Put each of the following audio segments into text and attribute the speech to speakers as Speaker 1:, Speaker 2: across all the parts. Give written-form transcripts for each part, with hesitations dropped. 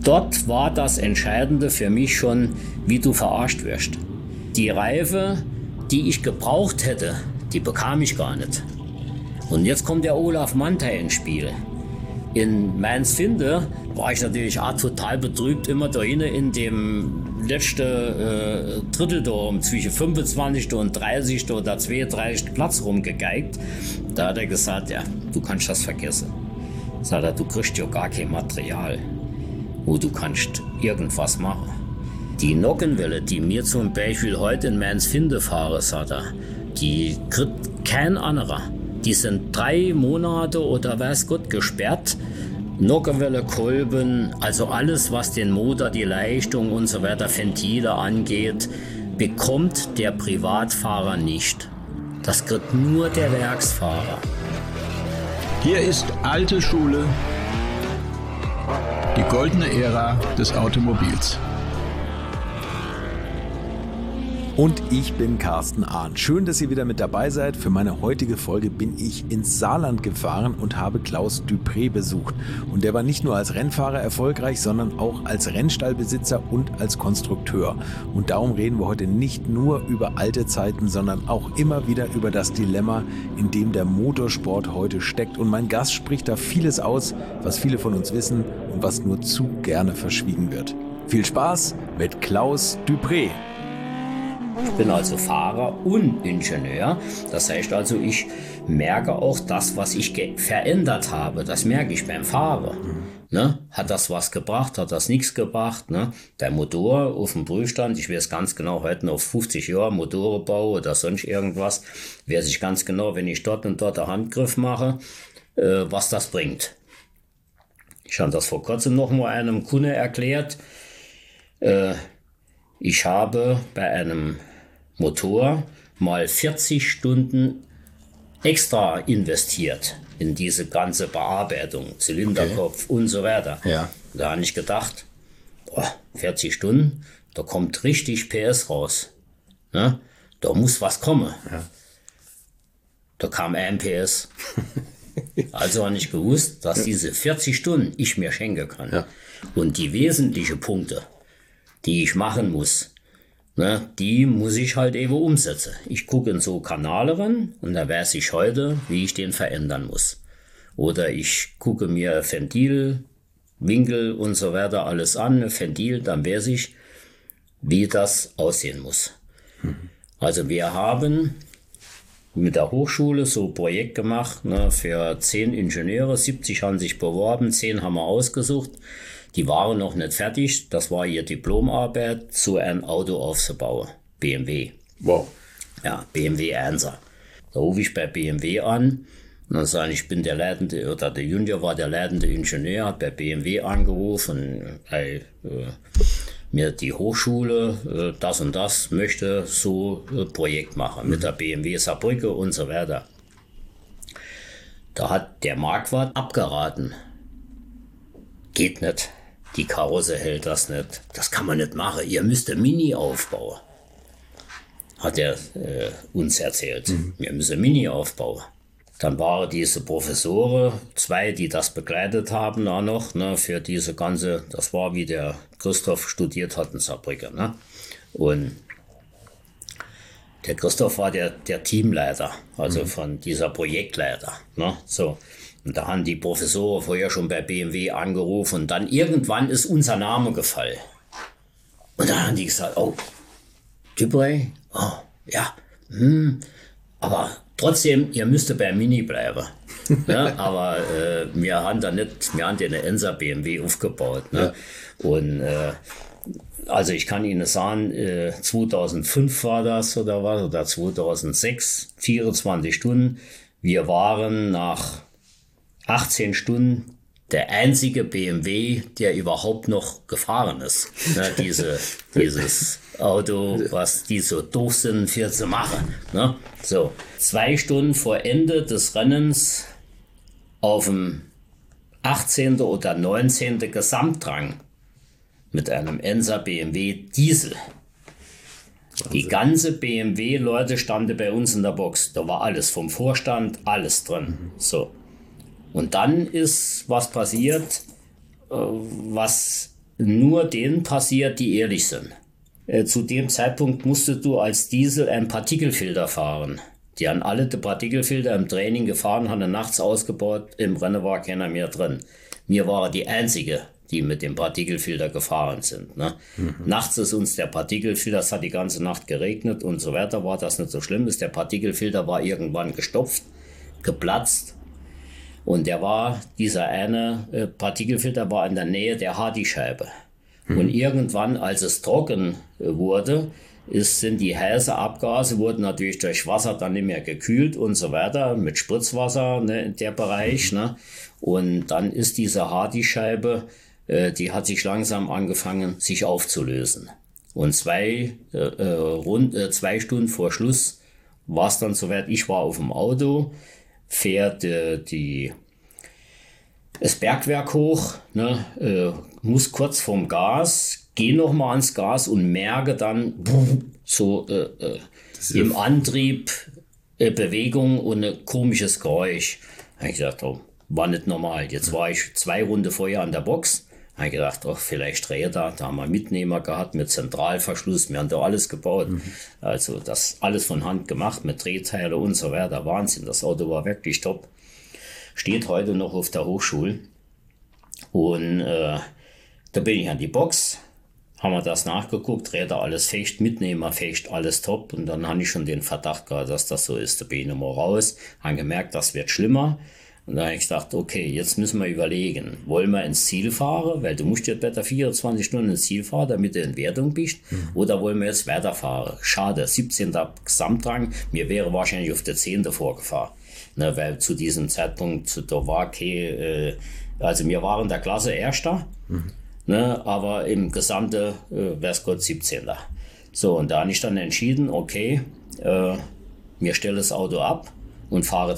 Speaker 1: dort war das Entscheidende für mich schon, wie du verarscht wirst. Die Reife, die ich gebraucht hätte, die bekam ich gar nicht. Und jetzt kommt der Olaf Mantei ins Spiel. In Mainz-Finde war ich natürlich auch total betrübt, immer da hinten in dem letzten Drittel da zwischen 25. und 30. oder 32. Platz rumgegeigt. Da hat er gesagt, ja, du kannst das vergessen. Sagt er, du kriegst ja gar kein Material, wo du kannst irgendwas machen. Die Nockenwelle, die mir zum Beispiel heute in Mainz-Finde fahre, sagt er, die kriegt kein anderer. Die sind 3 Monate oder weiß Gott gesperrt. Nockenwelle, Kolben, also alles, was den Motor, die Leistung und so weiter, Ventile angeht, bekommt der Privatfahrer nicht. Das kriegt nur der Werksfahrer.
Speaker 2: Hier ist alte Schule, die goldene Ära des Automobils.
Speaker 3: Und ich bin Carsten Ahn. Schön, dass ihr wieder mit dabei seid. Für meine heutige Folge bin ich ins Saarland gefahren und habe Klaus Dupré besucht. Und der war nicht nur als Rennfahrer erfolgreich, sondern auch als Rennstallbesitzer und als Konstrukteur. Und darum reden wir heute nicht nur über alte Zeiten, sondern auch immer wieder über das Dilemma, in dem der Motorsport heute steckt. Und mein Gast spricht da vieles aus, was viele von uns wissen und was nur zu gerne verschwiegen wird. Viel Spaß mit Klaus Dupré.
Speaker 1: Ich bin also Fahrer und Ingenieur. Das heißt also, ich merke auch das, was ich verändert habe. Das merke ich beim Fahren. Ne? Hat das was gebracht? Hat das nichts gebracht? Ne? Der Motor auf dem Prüfstand, ich weiß ganz genau, heute noch 50 Jahre Motorenbau oder sonst irgendwas, weiß ich ganz genau, wenn ich dort und dort einen Handgriff mache, was das bringt. Ich habe das vor kurzem noch mal einem Kunde erklärt. Ich habe bei einem Motor mal 40 Stunden extra investiert in diese ganze Bearbeitung, Zylinderkopf und so weiter.
Speaker 3: Ja.
Speaker 1: Da habe ich gedacht, 40 Stunden, da kommt richtig PS raus. Ne? Da muss was kommen. Ja. Da kam 1 PS. Also habe ich gewusst, dass diese 40 Stunden ich mir schenken kann. Ja. Und die wesentlichen Punkte, die ich machen muss, ne, die muss ich halt eben umsetzen. Ich gucke in so Kanäle ran und da weiß ich heute, wie ich den verändern muss. Oder ich gucke mir Ventil, Winkel und so weiter alles an, Ventil, dann weiß ich, wie das aussehen muss. Also wir haben mit der Hochschule so ein Projekt gemacht, ne, für 10 Ingenieure, 70 haben sich beworben, 10 haben wir ausgesucht. Die waren noch nicht fertig, das war ihre Diplomarbeit, so ein Auto aufzubauen, BMW.
Speaker 3: Wow.
Speaker 1: Ja, BMW 1er. Da rufe ich bei BMW an und dann sage ich, bin der leitende, oder der Junior war der leitende Ingenieur, hat bei BMW angerufen, mir die Hochschule, das und das, möchte so ein Projekt machen mit der BMW Saarbrücke und so weiter. Da hat der Marquardt abgeraten. Geht nicht. Die Karosse hält das nicht. Das kann man nicht machen. Ihr müsst ein Mini aufbauen. Hat er uns erzählt. Wir müssen ein Mini aufbauen. Dann waren diese Professoren, 2, die das begleitet haben, da noch, ne, für diese ganze, das war wie der Christoph studiert hat in Saarbrücken, ne? Und der Christoph war der Teamleiter, also von dieser Projektleiter, ne? So. Und da haben die Professoren vorher schon bei BMW angerufen und dann irgendwann ist unser Name gefallen. Und dann haben die gesagt, oh, Dupré, oh, ja, aber trotzdem, ihr müsst bei Mini bleiben. Ja, aber wir haben den 1er BMW aufgebaut. Ne? Ja. Und also ich kann Ihnen sagen, 2005 war das oder was, oder 2006, 24 Stunden. Wir waren nach 18 Stunden der einzige BMW, der überhaupt noch gefahren ist. Ne, dieses Auto, was die so doof sind, für zu machen. Ne? So, 2 Stunden vor Ende des Rennens auf dem 18. oder 19. Gesamtrang mit einem 1er BMW Diesel. Wahnsinn. Die ganze BMW-Leute standen bei uns in der Box. Da war alles vom Vorstand, alles drin. So. Und dann ist was passiert, was nur denen passiert, die ehrlich sind. Zu dem Zeitpunkt musstest du als Diesel einen Partikelfilter fahren. Die haben alle die Partikelfilter im Training gefahren, haben nachts ausgebaut, im Rennen war keiner mehr drin. Wir waren die Einzige, die mit dem Partikelfilter gefahren sind. Ne? Nachts ist uns der Partikelfilter, es hat die ganze Nacht geregnet und so weiter, war das nicht so schlimm. Der Partikelfilter war irgendwann gestopft, geplatzt. Und dieser eine Partikelfilter war in der Nähe der Hardyscheibe. Und irgendwann, als es trocken wurde, sind die heißen Abgase, wurden natürlich durch Wasser dann nicht mehr gekühlt und so weiter, mit Spritzwasser, ne, in der Bereich. Ne? Und dann ist diese Hardyscheibe, die hat sich langsam angefangen, sich aufzulösen. Und 2 Stunden vor Schluss war es dann soweit, ich war auf dem Auto, fährt das Bergwerk hoch, ne, muss kurz vom Gas, gehe nochmal ans Gas und merke dann so im Antrieb Bewegung und ein komisches Geräusch. Da habe ich gedacht, oh, war nicht normal. Jetzt war ich 2 Runden vorher an der Box. Da habe ich gedacht, oh, vielleicht Räder. Da haben wir Mitnehmer gehabt mit Zentralverschluss. Wir haben da alles gebaut. Also das alles von Hand gemacht mit Drehteile und so weiter. Wahnsinn, das Auto war wirklich top. Steht heute noch auf der Hochschule. Und da bin ich an die Box, haben wir das nachgeguckt, Räder alles fest, Mitnehmer fest, alles top. Und dann habe ich schon den Verdacht gehabt, dass das so ist. Da bin ich nochmal raus, habe gemerkt, das wird schlimmer. Und dann habe ich gedacht, okay, jetzt müssen wir überlegen, wollen wir ins Ziel fahren, weil du musst ja besser 24 Stunden ins Ziel fahren, damit du in Wertung bist, oder wollen wir jetzt weiterfahren? Schade, 17. Gesamtrang, mir wäre wahrscheinlich auf der 10. vorgefahren. Ne, weil zu diesem Zeitpunkt, da war also wir waren in der Klasse Erster, ne, aber im Gesamte wäre es Gott 17. So, und da habe ich dann entschieden, okay, mir stelle das Auto ab und fahre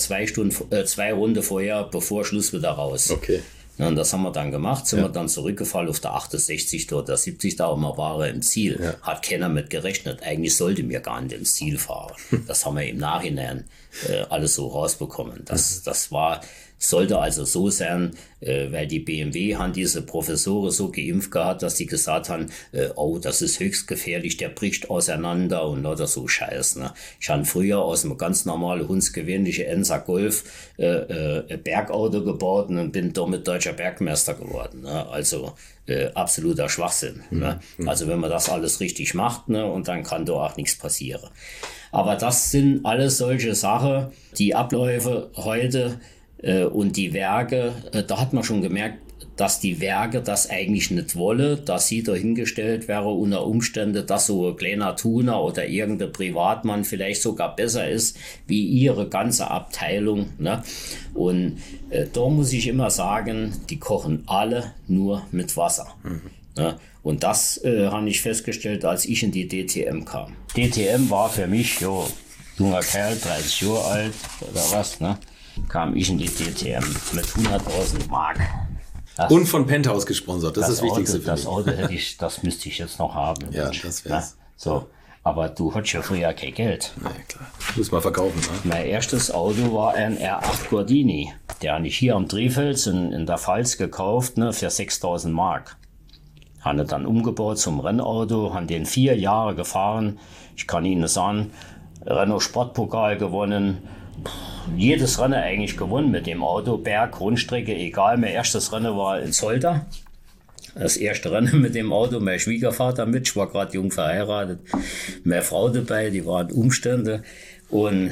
Speaker 1: 2 Runden vorher, bevor Schluss wieder raus.
Speaker 3: Okay.
Speaker 1: Ja, und das haben wir dann gemacht, sind wir dann zurückgefallen auf der 68 oder der 70 da und wir waren im Ziel. Ja. Hat keiner mit gerechnet. Eigentlich sollte mir gar nicht ins Ziel fahren. Das haben wir im Nachhinein alles so rausbekommen. Das sollte also so sein, weil die BMW haben diese Professoren so geimpft gehabt, dass die gesagt haben, oh, das ist höchst gefährlich, der bricht auseinander und lauter so Scheiß. Ne? Ich habe früher aus einem ganz normalen, hundsgewöhnlichen Ensa Golf ein Bergauto gebaut und bin damit deutscher Bergmeister geworden. Ne? Also absoluter Schwachsinn. Ne? Also wenn man das alles richtig macht, ne, und dann kann da auch nichts passieren. Aber das sind alles solche Sachen, die Abläufe heute und die Werke, da hat man schon gemerkt, dass die Werke das eigentlich nicht wollen, dass sie dahingestellt wäre unter Umständen, dass so ein kleiner Tuner oder irgendein Privatmann vielleicht sogar besser ist wie ihre ganze Abteilung. Ne? Und da muss ich immer sagen, die kochen alle nur mit Wasser. Ne? Und das habe ich festgestellt, als ich in die DTM kam. DTM war für mich, junger Kerl, 30 Jahre alt oder was, ne? Kam ich in die DTM mit 100.000 Mark.
Speaker 3: Und von Penthouse gesponsert, das ist das Wichtigste für mich.
Speaker 1: Das Auto das müsste ich jetzt noch haben.
Speaker 3: Ja, das wär's.
Speaker 1: So, aber du hattest ja früher kein Geld.
Speaker 3: Na ja, klar. Muss mal verkaufen. Ne?
Speaker 1: Mein erstes Auto war ein R8 Gordini. Der habe ich hier am Trifels in der Pfalz gekauft, ne, für 6.000 Mark. Habe dann umgebaut zum Rennauto, habe den 4 Jahre gefahren. Ich kann Ihnen sagen, Renault Sportpokal gewonnen. Jedes Rennen eigentlich gewonnen mit dem Auto, Berg, Rundstrecke, egal. Mein erstes Rennen war in Zolder. Das erste Rennen mit dem Auto, mein Schwiegervater mit, ich war gerade jung verheiratet, meine Frau dabei, die waren Umstände. Und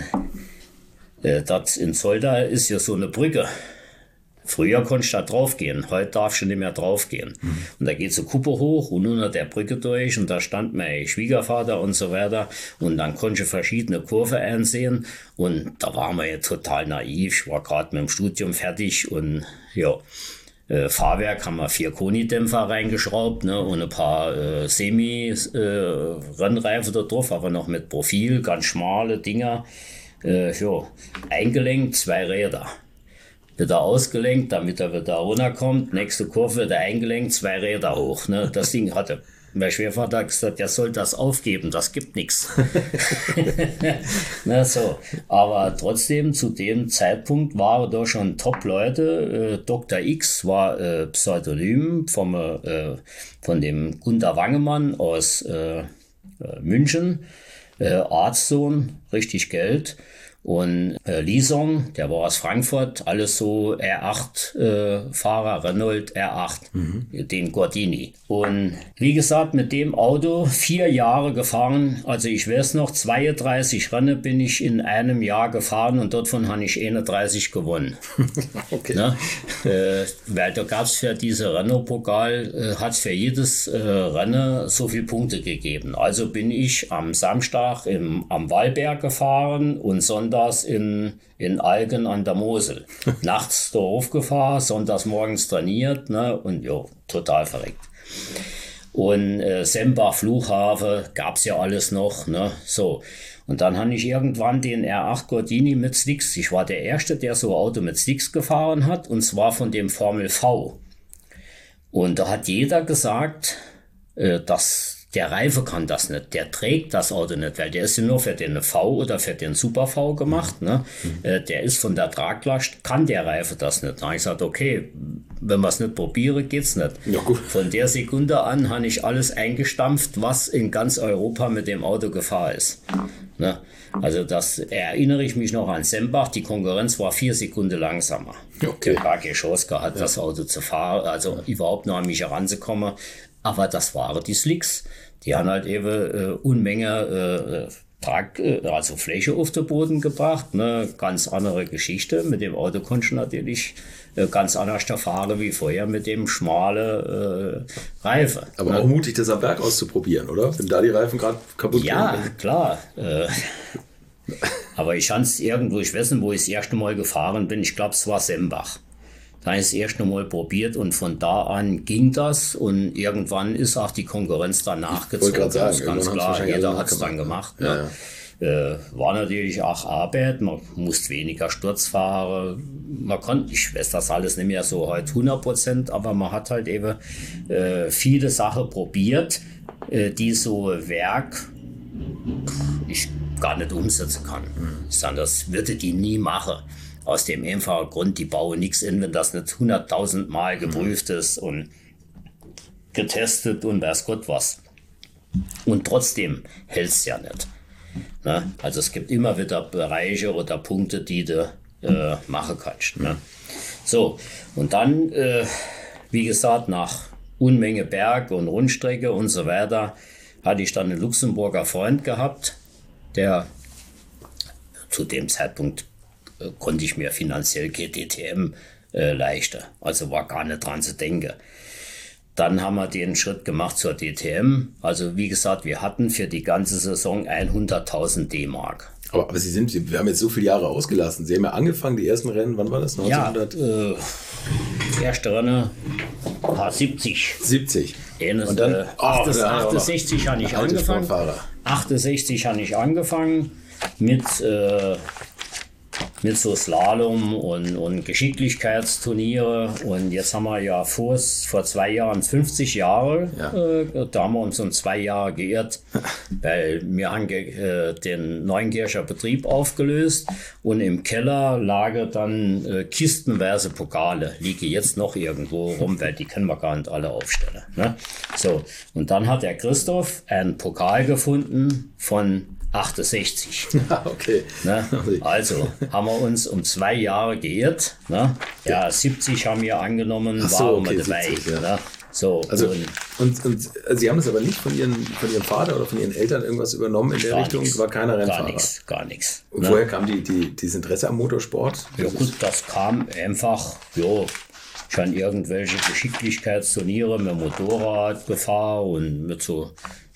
Speaker 1: das in Zolder ist ja so eine Brücke. Früher konntest du da draufgehen, heute darfst du nicht mehr draufgehen. Und da geht so Kuppe hoch und unter der Brücke durch und da stand mein Schwiegervater und so weiter und dann konntest du verschiedene Kurven einsehen und da waren wir ja total naiv. Ich war gerade mit dem Studium fertig und ja, Fahrwerk haben wir 4 Koni-Dämpfer reingeschraubt, ne, und ein paar Semi-Rennreifen da drauf, aber noch mit Profil, ganz schmale Dinger. Eingelenkt, 2 Räder. Wieder ausgelenkt, damit er wieder runterkommt. Nächste Kurve wieder eingelenkt, 2 Räder hoch. Ne? Das Ding hatte Mein Schwiegervater hat gesagt, der soll das aufgeben, das gibt nichts. Na so. Aber trotzdem, zu dem Zeitpunkt waren da schon Top-Leute. Dr. X war Pseudonym von dem Gunter Wangemann aus München, Arztsohn, richtig Geld. Und Liesong, der war aus Frankfurt, alles so R8-Fahrer, Renault R8, den Gordini. Und wie gesagt, mit dem Auto 4 Jahre gefahren, also ich weiß noch, 32 Rennen bin ich in einem Jahr gefahren und davon habe ich 31 gewonnen.
Speaker 3: Okay.
Speaker 1: Ne? Weil da gab es für diese Renault-Pokal, hat es für jedes Rennen so viele Punkte gegeben. Also bin ich am Samstag am Wallberg gefahren und sonntags in Algen an der Mosel. Nachts da hochgefahren, sonntags morgens trainiert, ne? Und ja, total verreckt. Und Sembach, Flughafen, gab's ja alles noch, ne? So. Und dann habe ich irgendwann den R8 Gordini mit Slicks. Ich war der Erste, der so ein Auto mit Slicks gefahren hat, und zwar von dem Formel V. Und da hat jeder gesagt, dass der Reife kann das nicht, der trägt das Auto nicht, weil der ist ja nur für den V oder für den Super V gemacht. Ne? Der ist von der Traglast, kann der Reife das nicht. Da habe ich gesagt, okay, wenn wir es nicht probieren, geht's nicht.
Speaker 3: Ja, gut.
Speaker 1: Von der Sekunde an habe ich alles eingestampft, was in ganz Europa mit dem Auto gefahren ist. Ne? Also das erinnere ich mich noch an Sembach, die Konkurrenz war 4 Sekunden langsamer.
Speaker 3: Okay.
Speaker 1: Gar keine Chance gehabt, das Auto zu fahren, also überhaupt noch an mich heranzukommen. Aber das waren die Slicks. Die haben halt eben Unmenge also Fläche auf den Boden gebracht. Ne? Ganz andere Geschichte. Mit dem Auto konnte ich natürlich ganz anders fahren wie vorher mit dem schmale Reifen.
Speaker 3: Aber auch mutig, das am Berg auszuprobieren, oder? Wenn da die Reifen gerade kaputt
Speaker 1: Ja,
Speaker 3: gehen.
Speaker 1: klar. Aber ich habe es irgendwo, ich weiß nicht, wo ich das erste Mal gefahren bin. Ich glaube, es war Sembach. Da habe ich es erst einmal probiert und von da an ging das und irgendwann ist auch die Konkurrenz dann nachgezogen.
Speaker 3: Das ist
Speaker 1: ganz klar, jeder hat es dann gemacht.
Speaker 3: Ja.
Speaker 1: War natürlich auch Arbeit, man musste weniger Sturz fahren, man konnte, ich weiß das alles nicht mehr so heute 100%, aber man hat halt eben viele Sachen probiert, die so Werk ich gar nicht umsetzen kann. Ich sage, das würde die nie machen. Aus dem einfachen Grund, die bauen nichts in, wenn das nicht 100.000 Mal geprüft ist und getestet und weiß Gott was. Und trotzdem hält es ja nicht. Ne? Also es gibt immer wieder Bereiche oder Punkte, die du machen kannst. Ne? So, und dann, wie gesagt, nach Unmenge Berg und Rundstrecke und so weiter, hatte ich dann einen Luxemburger Freund gehabt, der zu dem Zeitpunkt konnte ich mir finanziell kein DTM leisten. Also war gar nicht dran zu denken. Dann haben wir den Schritt gemacht zur DTM. Also wie gesagt, wir hatten für die ganze Saison 100.000 D-Mark.
Speaker 3: Aber wir haben jetzt so viele Jahre ausgelassen. Sie haben ja angefangen, die ersten Rennen, wann war das? 1900?
Speaker 1: Ja, erste Rennen war 70.
Speaker 3: 70.
Speaker 1: Und dann 68 habe ich angefangen. 68 habe ich angefangen mit so Slalom und Geschicklichkeitsturniere. Und jetzt haben wir ja vor 2 Jahren 50 Jahre. Ja. Da haben wir uns um 2 Jahre geirrt, weil wir haben den Neunkircher Betrieb aufgelöst und im Keller lagen dann kistenweise Pokale. Liege jetzt noch irgendwo rum, weil die können wir gar nicht alle aufstellen. Ne? So, und dann hat der Christoph einen Pokal gefunden von 68.
Speaker 3: Okay.
Speaker 1: Ne? Also haben wir uns um 2 Jahre geirrt. Ne? Ja, 70 haben wir angenommen, waren wir dabei. 70, ja. Ne? So,
Speaker 3: also, und Sie haben das aber nicht von Ihrem Vater oder von Ihren Eltern irgendwas übernommen in der Richtung? War keiner Rennfahrer?
Speaker 1: Gar nichts.
Speaker 3: Und woher kam dieses Interesse am Motorsport?
Speaker 1: Ja gut, das kam einfach, schon irgendwelche Geschicklichkeitsturniere mit Motorrad gefahren und mit so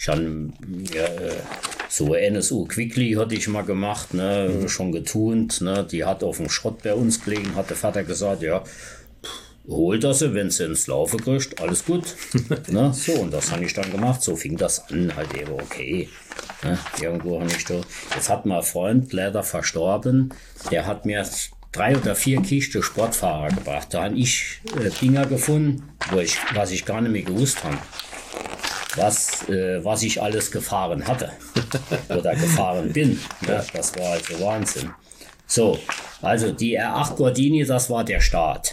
Speaker 1: NSU Quickly hatte ich mal gemacht, ne, schon getunt, ne, die hat auf dem Schrott bei uns gelegen, hat der Vater gesagt, ja, hol das, wenn sie ins Laufen kriegt, alles gut. Ne, so, und das habe ich dann gemacht, so fing das an, halt eben okay. Ne, irgendwo habe ich da, jetzt hat mein Freund leider verstorben, der hat mir 3 oder 4 Kisten Sportfahrer gebracht. Da habe ich Dinger gefunden, was ich gar nicht mehr gewusst habe. was ich alles gefahren hatte oder gefahren bin. Ja, das war also Wahnsinn. So, also die R8 Gordini, das war der Start.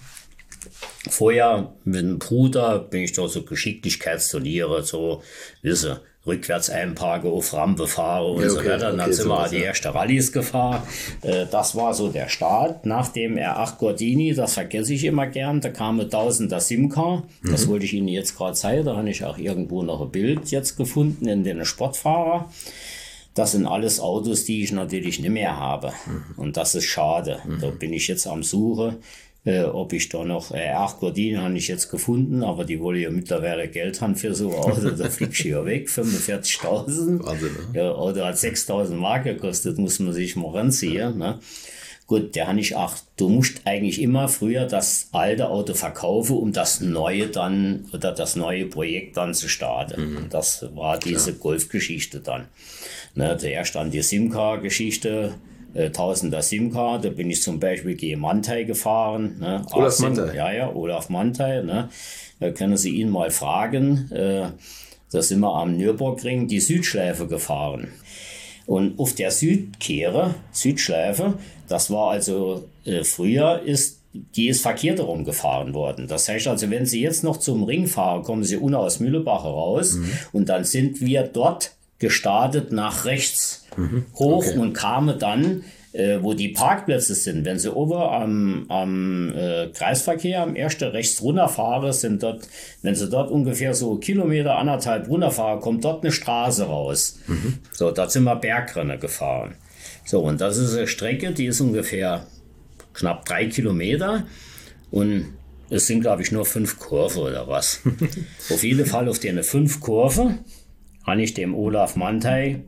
Speaker 1: Vorher mit dem Bruder bin ich da so Geschicklichkeitsturniere, so, wisse, rückwärts einparke, auf Rampe fahre und so weiter. Und dann sind wir die erste Rallyes gefahren. Das war so der Start. Nach dem R8 Gordini, das vergesse ich immer gern, da kam ein 1000er Simca. Das wollte ich Ihnen jetzt gerade zeigen. Da habe ich auch irgendwo noch ein Bild jetzt gefunden in den Sportfahrer. Das sind alles Autos, die ich natürlich nicht mehr habe. Und das ist schade. Da bin ich jetzt am Suche. Ob ich da noch, R8 Gordini habe ich jetzt gefunden, aber die wollen ja mittlerweile Geld haben für so ein Auto, da fliegst du ja weg, 45.000. Wahnsinn, ne? Ja, Auto hat 6.000 Mark gekostet, muss man sich mal ranziehen, ne? Gut, der habe ich auch, du musst eigentlich immer früher das alte Auto verkaufen, um das neue dann, oder das neue Projekt dann zu starten. Das war diese Golfgeschichte dann. Ne, zuerst dann die Simca-Geschichte, 1000er Simca, da bin ich zum Beispiel gegen Manthey gefahren. Ne?
Speaker 3: Olaf Manthey.
Speaker 1: Ja, Olaf Manthey. Ne? Da können Sie ihn mal fragen. Da sind wir am Nürburgring die Südschleife gefahren. Und auf der Südschleife, das war also früher, die ist verkehrt herum gefahren worden. Das heißt also, wenn Sie jetzt noch zum Ring fahren, kommen Sie unten aus Mühlebach raus und dann sind wir dort gestartet nach rechts hoch und kamen dann, wo die Parkplätze sind. Wenn Sie oben am Kreisverkehr am ersten rechts runterfahren, sind dort, wenn Sie dort ungefähr so Kilometer, 1,5 runterfahren, kommt dort eine Straße raus. So, dort sind wir Bergrennen gefahren. So, und das ist eine Strecke, die ist ungefähr knapp 3 Kilometer und es sind, glaube ich, nur 5 Kurven oder was. Auf jeden Fall auf den 5 Kurven habe ich dem Olaf Manthey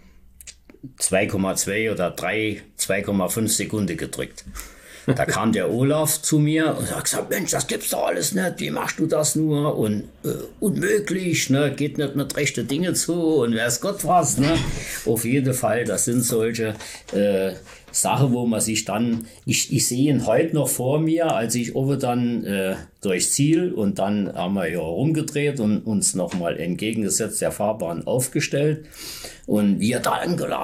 Speaker 1: 2,2 oder 2,5 Sekunden gedrückt. Da kam der Olaf zu mir und hat gesagt, Mensch, das gibt's doch alles nicht, wie machst du das nur? Und unmöglich, ne? Geht nicht mit rechten Dingen zu und weiß Gott was. Ne? Auf jeden Fall, das sind solche Sachen, wo man sich dann, ich sehe ihn heute noch vor mir, als ich oben dann durchs Ziel und dann haben wir ja rumgedreht und uns nochmal entgegengesetzt der Fahrbahn aufgestellt und wie er da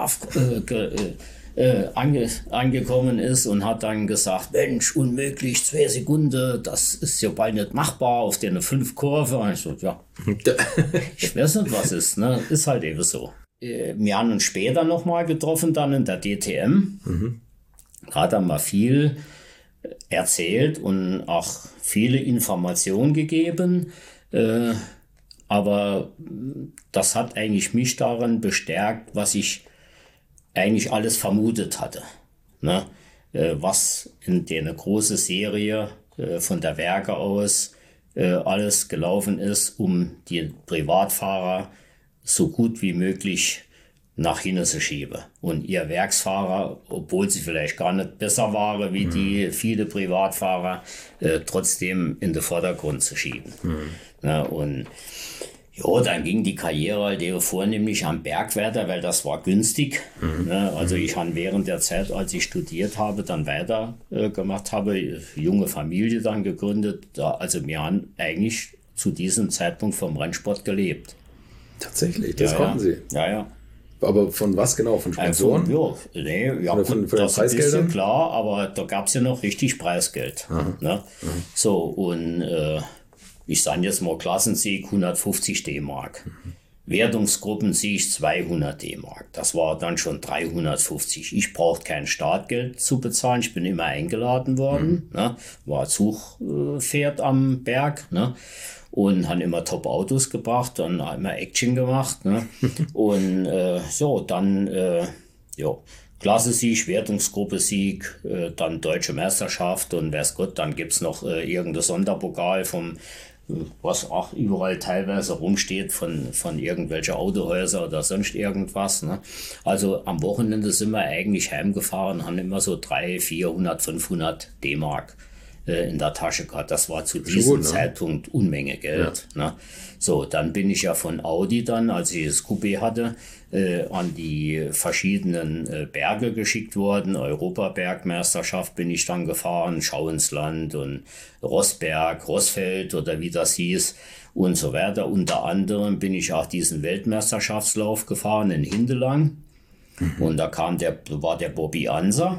Speaker 1: angekommen ist und hat dann gesagt, Mensch, unmöglich, 2 Sekunden, das ist ja bald nicht machbar auf den 5 Kurven. Und ich so, ja, ich weiß nicht, was ist, ne? Ist halt eben so. Wir haben uns später nochmal getroffen, dann in der DTM. Hat er mal viel erzählt und auch viele Informationen gegeben. Aber das hat eigentlich mich daran bestärkt, was ich eigentlich alles vermutet hatte. Ne? Was in der großen Serie von der Werke aus alles gelaufen ist, um die Privatfahrer so gut wie möglich nach hinten zu schieben. Und ihr Werksfahrer, obwohl sie vielleicht gar nicht besser waren wie die viele Privatfahrer, trotzdem in den Vordergrund zu schieben. Ja, und ja, dann ging die Karriere halt vornehmlich am Bergwerder, weil das war günstig. Ne? Also ich habe während der Zeit, als ich studiert habe, dann weiter gemacht habe, junge Familie dann gegründet. Also wir haben eigentlich zu diesem Zeitpunkt vom Rennsport gelebt.
Speaker 3: Tatsächlich, das konnten Sie.
Speaker 1: Ja.
Speaker 3: Aber von was genau? Von Sponsoren?
Speaker 1: Von das ist ein bisschen klar, aber da gab es ja noch richtig Preisgeld. Ne? So, und ich sage jetzt mal Klassensieg 150 D-Mark. Wertungsgruppensieg 200 D-Mark. Das war dann schon 350. Ich brauchte kein Startgeld zu bezahlen. Ich bin immer eingeladen worden. Ne? War Zugpferd am Berg. Ne? Und haben immer Top-Autos gebracht, dann immer Action gemacht. Ne? Und dann Klasse-Sieg, Wertungsgruppe-Sieg, dann Deutsche Meisterschaft und weiß Gott, dann gibt's noch irgendein Sonderpokal vom, was auch überall teilweise rumsteht von irgendwelchen Autohäusern oder sonst irgendwas. Ne? Also am Wochenende sind wir eigentlich heimgefahren, haben immer so 300, 400, 500 D-Mark in der Tasche gehabt. Das war zu diesem Zeitpunkt Unmenge Geld. Ja. Ne? So, dann bin ich ja von Audi dann, als ich das Coupé hatte, an die verschiedenen Berge geschickt worden. Europabergmeisterschaft bin ich dann gefahren, Schauinsland und Rossberg, Rossfeld oder wie das hieß und so weiter. Unter anderem bin ich auch diesen Weltmeisterschaftslauf gefahren in Hindelang. Und da war der Bobby Anser.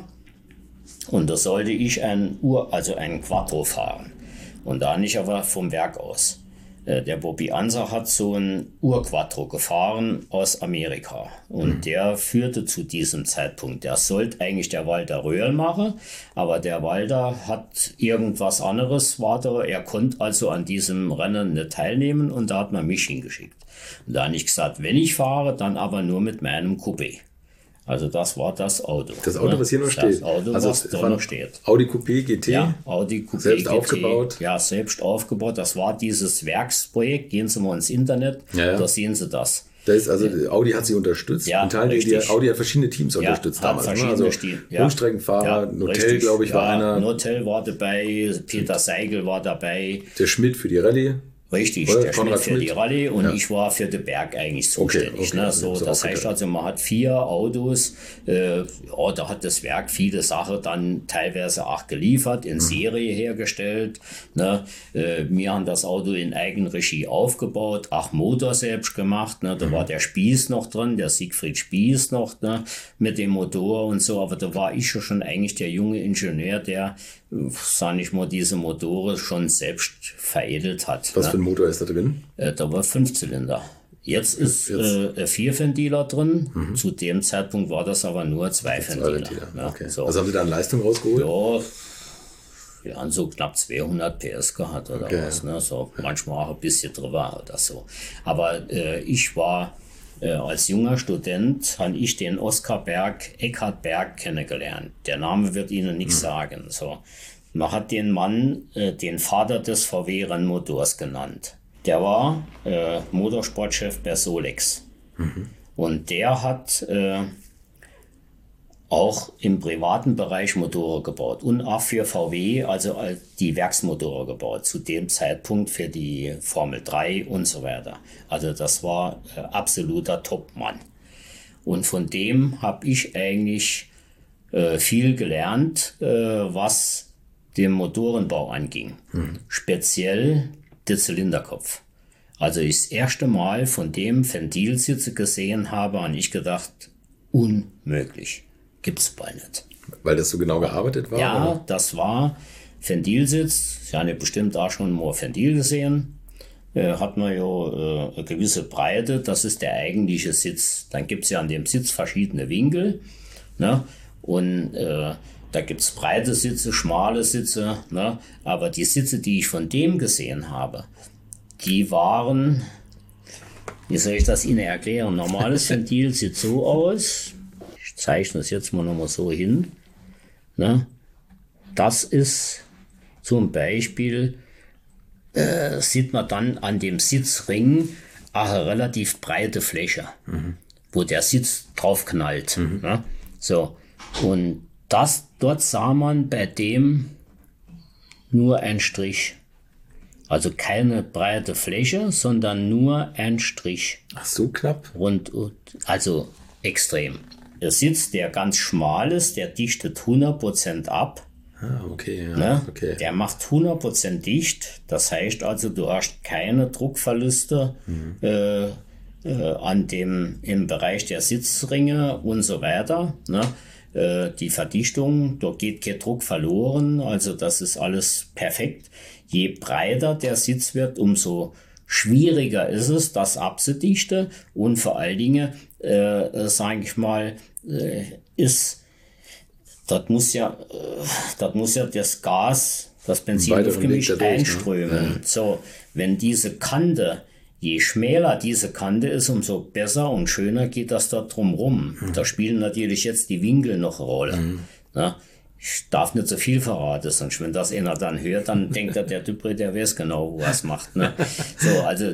Speaker 1: Und da sollte ich einen Quattro fahren. Und da nicht aber vom Werk aus. Der Bobby Anser hat so ein Urquattro gefahren aus Amerika. Und der führte zu diesem Zeitpunkt. Der sollte eigentlich der Walter Röhrl machen, aber der Walter hat irgendwas anderes. Er konnte also an diesem Rennen nicht teilnehmen und da hat man mich hingeschickt. Und da habe ich gesagt, wenn ich fahre, dann aber nur mit meinem Coupé. Also das war das Auto.
Speaker 3: Das Auto, was hier noch steht.
Speaker 1: Das Auto,
Speaker 3: also
Speaker 1: was da noch steht.
Speaker 3: Audi Coupé GT?
Speaker 1: Ja, Audi Coupé
Speaker 3: selbst
Speaker 1: GT.
Speaker 3: Aufgebaut?
Speaker 1: Ja, selbst aufgebaut. Das war dieses Werksprojekt. Gehen Sie mal ins Internet, da sehen Sie das.
Speaker 3: Das ist also, Audi hat sie unterstützt.
Speaker 1: Ja,
Speaker 3: Audi hat verschiedene Teams unterstützt damals. Also Rundstreckenfahrer, Notel, glaube ich, war einer.
Speaker 1: Notel war dabei, Peter Seigel war dabei.
Speaker 3: Der Schmidt für die Rallye.
Speaker 1: Richtig, der Schmidt für die Rallye und ich war für den Berg eigentlich zuständig.
Speaker 3: Okay,
Speaker 1: ne? So, das heißt also, man hat 4 Autos, da hat das Werk viele Sachen dann teilweise auch geliefert, in Serie hergestellt. Ne? Wir haben das Auto in Eigenregie aufgebaut, auch Motor selbst gemacht. Ne? Da war der Spieß noch drin, der Siegfried Spieß noch, ne? Mit dem Motor und so, aber da war ich schon eigentlich der junge Ingenieur, der, sag ich mal, diese Motoren schon selbst veredelt hat.
Speaker 3: Was für ein Motor ist da drin?
Speaker 1: Da war 5-Zylinder. Jetzt ist 4-Ventiler drin. Zu dem Zeitpunkt war das aber nur 2-Ventiler. Ja,
Speaker 3: okay. So. Was haben Sie da an Leistung rausgeholt?
Speaker 1: Ja, wir haben so knapp 200 PS gehabt oder was. Ne? So, manchmal auch ein bisschen drüber oder so. Aber ich war als junger Student, habe ich den Oskar Eckhard Berg kennengelernt. Der Name wird Ihnen nichts sagen. So. Man hat den Mann den Vater des VW-Rennmotors genannt. Der war Motorsportchef bei Solex. Und der hat auch im privaten Bereich Motoren gebaut und auch für VW, also die Werksmotoren gebaut, zu dem Zeitpunkt für die Formel 3 und so weiter. Also das war absoluter Topmann. Und von dem habe ich eigentlich viel gelernt, was den Motorenbau anging. Speziell der Zylinderkopf. Also ich das erste Mal von dem Ventilsitze gesehen habe, habe ich gedacht, unmöglich. Gibt's bei nicht.
Speaker 3: Weil das so genau gearbeitet war?
Speaker 1: Ja,
Speaker 3: oder?
Speaker 1: Das war Ventilsitz. Sie haben ja bestimmt auch schon mal Ventil gesehen. Hat man ja eine gewisse Breite. Das ist der eigentliche Sitz. Dann gibt's ja an dem Sitz verschiedene Winkel. Ne? Und da gibt's breite Sitze, schmale Sitze. Ne? Aber die Sitze, die ich von dem gesehen habe, die waren, wie soll ich das Ihnen erklären? Normales Ventil sieht so aus. Ich zeichne es jetzt mal nochmal so hin. Ne? Das ist zum Beispiel, sieht man dann an dem Sitzring eine relativ breite Fläche, wo der Sitz drauf knallt. Ne? So. Und dort sah man bei dem nur ein Strich. Also keine breite Fläche, sondern nur ein Strich.
Speaker 3: Ach, so knapp?
Speaker 1: Also extrem. Der Sitz, der ganz schmal ist, der dichtet 100% ab.
Speaker 3: Ah, okay. Ja,
Speaker 1: ne?
Speaker 3: Okay.
Speaker 1: Der macht 100% dicht. Das heißt also, du hast keine Druckverluste im Bereich der Sitzringe und so weiter. Ne? Die Verdichtung, da geht kein Druck verloren. Also das ist alles perfekt. Je breiter der Sitz wird, umso schwieriger ist es, das abzudichten. Und vor allen Dingen, sage ich mal, das muss ja das Gas, das Benzinluftgemisch einströmen. Ne? So, wenn diese Kante, je schmäler diese Kante ist, umso besser und schöner geht das dort drumrum. Da spielen natürlich jetzt die Winkel noch eine Rolle. Ne? Ich darf nicht so viel verraten, sonst wenn das einer dann hört, dann denkt er, der Dupré, der weiß genau, wo er es macht. Ne? So, also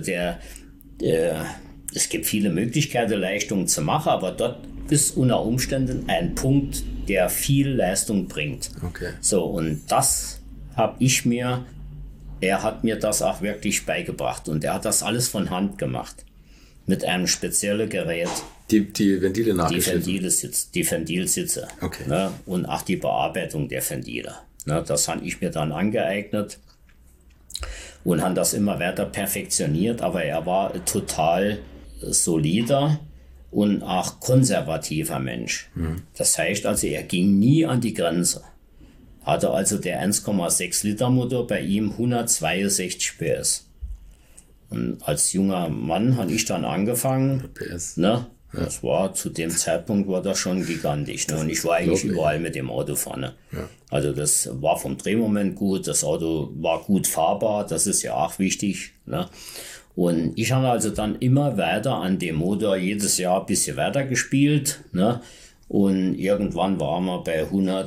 Speaker 1: es gibt viele Möglichkeiten, Leistungen zu machen, aber dort ist unter Umständen ein Punkt, der viel Leistung bringt.
Speaker 3: Okay.
Speaker 1: So, und das er hat mir das auch wirklich beigebracht und er hat das alles von Hand gemacht. Mit einem speziellen Gerät.
Speaker 3: Die Ventile nachgeschliffen?
Speaker 1: Die Ventilsitze.
Speaker 3: Okay.
Speaker 1: Ne? Und auch die Bearbeitung der Ventile. Ne? Das habe ich mir dann angeeignet und habe das immer weiter perfektioniert, aber er war total solider und auch konservativer Mensch. Das heißt also, er ging nie an die Grenze. Hatte also der 1,6 Liter Motor bei ihm 162 PS. Und als junger Mann habe ich dann angefangen,
Speaker 3: PS.
Speaker 1: Ne? Ja. Das war zu dem Zeitpunkt war das schon gigantisch. Ne? Und ich war eigentlich überall mit dem Auto vorne. Ja. Also das war vom Drehmoment gut, das Auto war gut fahrbar, das ist ja auch wichtig. Ne? Und ich habe also dann immer weiter an dem Motor jedes Jahr ein bisschen weiter gespielt. Ne? Und irgendwann waren wir bei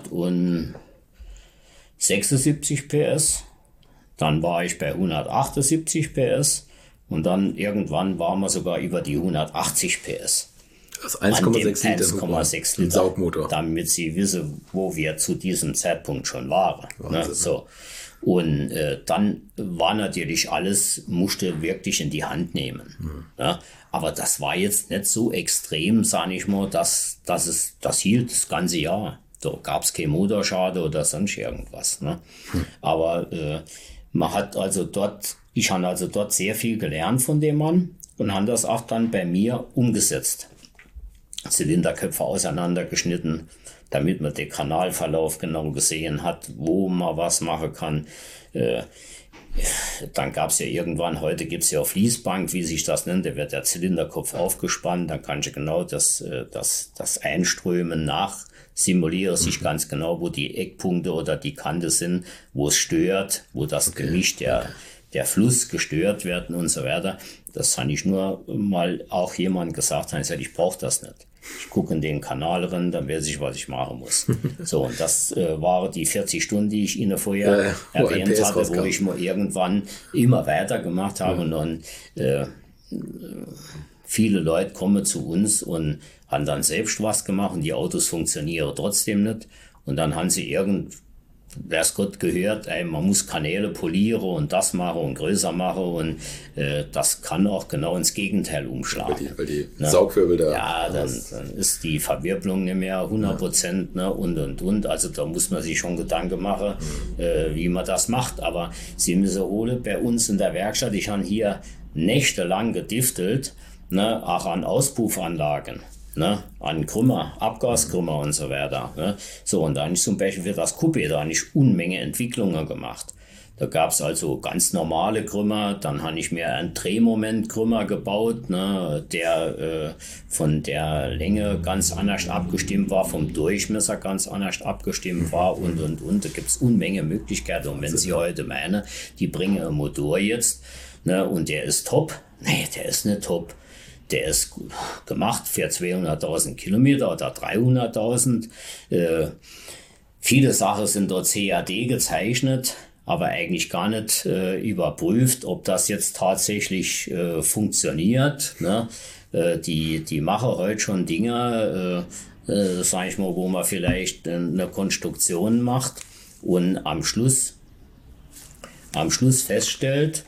Speaker 1: 176 PS. Dann war ich bei 178 PS. Und dann irgendwann waren wir sogar über die 180 PS.
Speaker 3: Das 1,6 Liter
Speaker 1: Saugmotor. Damit Sie wissen, wo wir zu diesem Zeitpunkt schon waren. Ne? So. Und dann war natürlich alles, musste wirklich in die Hand nehmen. Ne? Aber das war jetzt nicht so extrem, sage ich mal, das hielt das ganze Jahr. Da gab es keinen Motorschade oder sonst irgendwas. Ne? Aber man hat also ich habe also dort sehr viel gelernt von dem Mann und habe das auch dann bei mir umgesetzt. Zylinderköpfe auseinandergeschnitten, damit man den Kanalverlauf genau gesehen hat, wo man was machen kann. Dann gab es ja irgendwann, heute gibt es ja auf Fließbank, wie sich das nennt, da wird der Zylinderkopf aufgespannt, dann kannst du genau das Einströmen simuliere sich ganz genau, wo die Eckpunkte oder die Kante sind, wo es stört, wo das Gewicht der Fluss gestört wird und so weiter. Das habe ich nur mal auch jemand gesagt, ich brauche das nicht. Ich gucke in den Kanal rein, dann weiß ich, was ich machen muss. So, und das waren die 40 Stunden, die ich Ihnen vorher erwähnt hatte, wo ich mal irgendwann immer weiter gemacht habe. Und dann viele Leute kommen zu uns und haben dann selbst was gemacht und die Autos funktionieren trotzdem nicht. Und dann haben sie wer's Gott gehört, man muss Kanäle polieren und das machen und größer machen und das kann auch genau ins Gegenteil umschlagen.
Speaker 3: Weil die Saugwirbel da...
Speaker 1: Ja, dann ist die Verwirbelung nicht mehr 100%, ne, und. Also da muss man sich schon Gedanken machen, wie man das macht. Aber Sie müssen holen, bei uns in der Werkstatt, ich habe hier nächtelang gediftelt, ne, auch an Auspuffanlagen. Ne, an Krümmer, Abgaskrümmer und so weiter. Ne. So, und dann zum Beispiel für das Coupé, da habe ich Unmenge Entwicklungen gemacht. Da gab es also ganz normale Krümmer, dann habe ich mir einen Drehmomentkrümmer gebaut, ne, der von der Länge ganz anders abgestimmt war, vom Durchmesser ganz anders abgestimmt war und. Da gibt es Unmenge Möglichkeiten. Und wenn Sie heute meinen, die bringen einen Motor jetzt, ne, und der ist top, nee, der ist nicht top. Der ist gemacht für 200.000 Kilometer oder 300.000. Viele Sachen sind dort CAD gezeichnet, aber eigentlich gar nicht überprüft, ob das jetzt tatsächlich funktioniert. Ne? Die machen heute schon Dinge, sag ich mal, wo man vielleicht eine Konstruktion macht und am Schluss feststellt,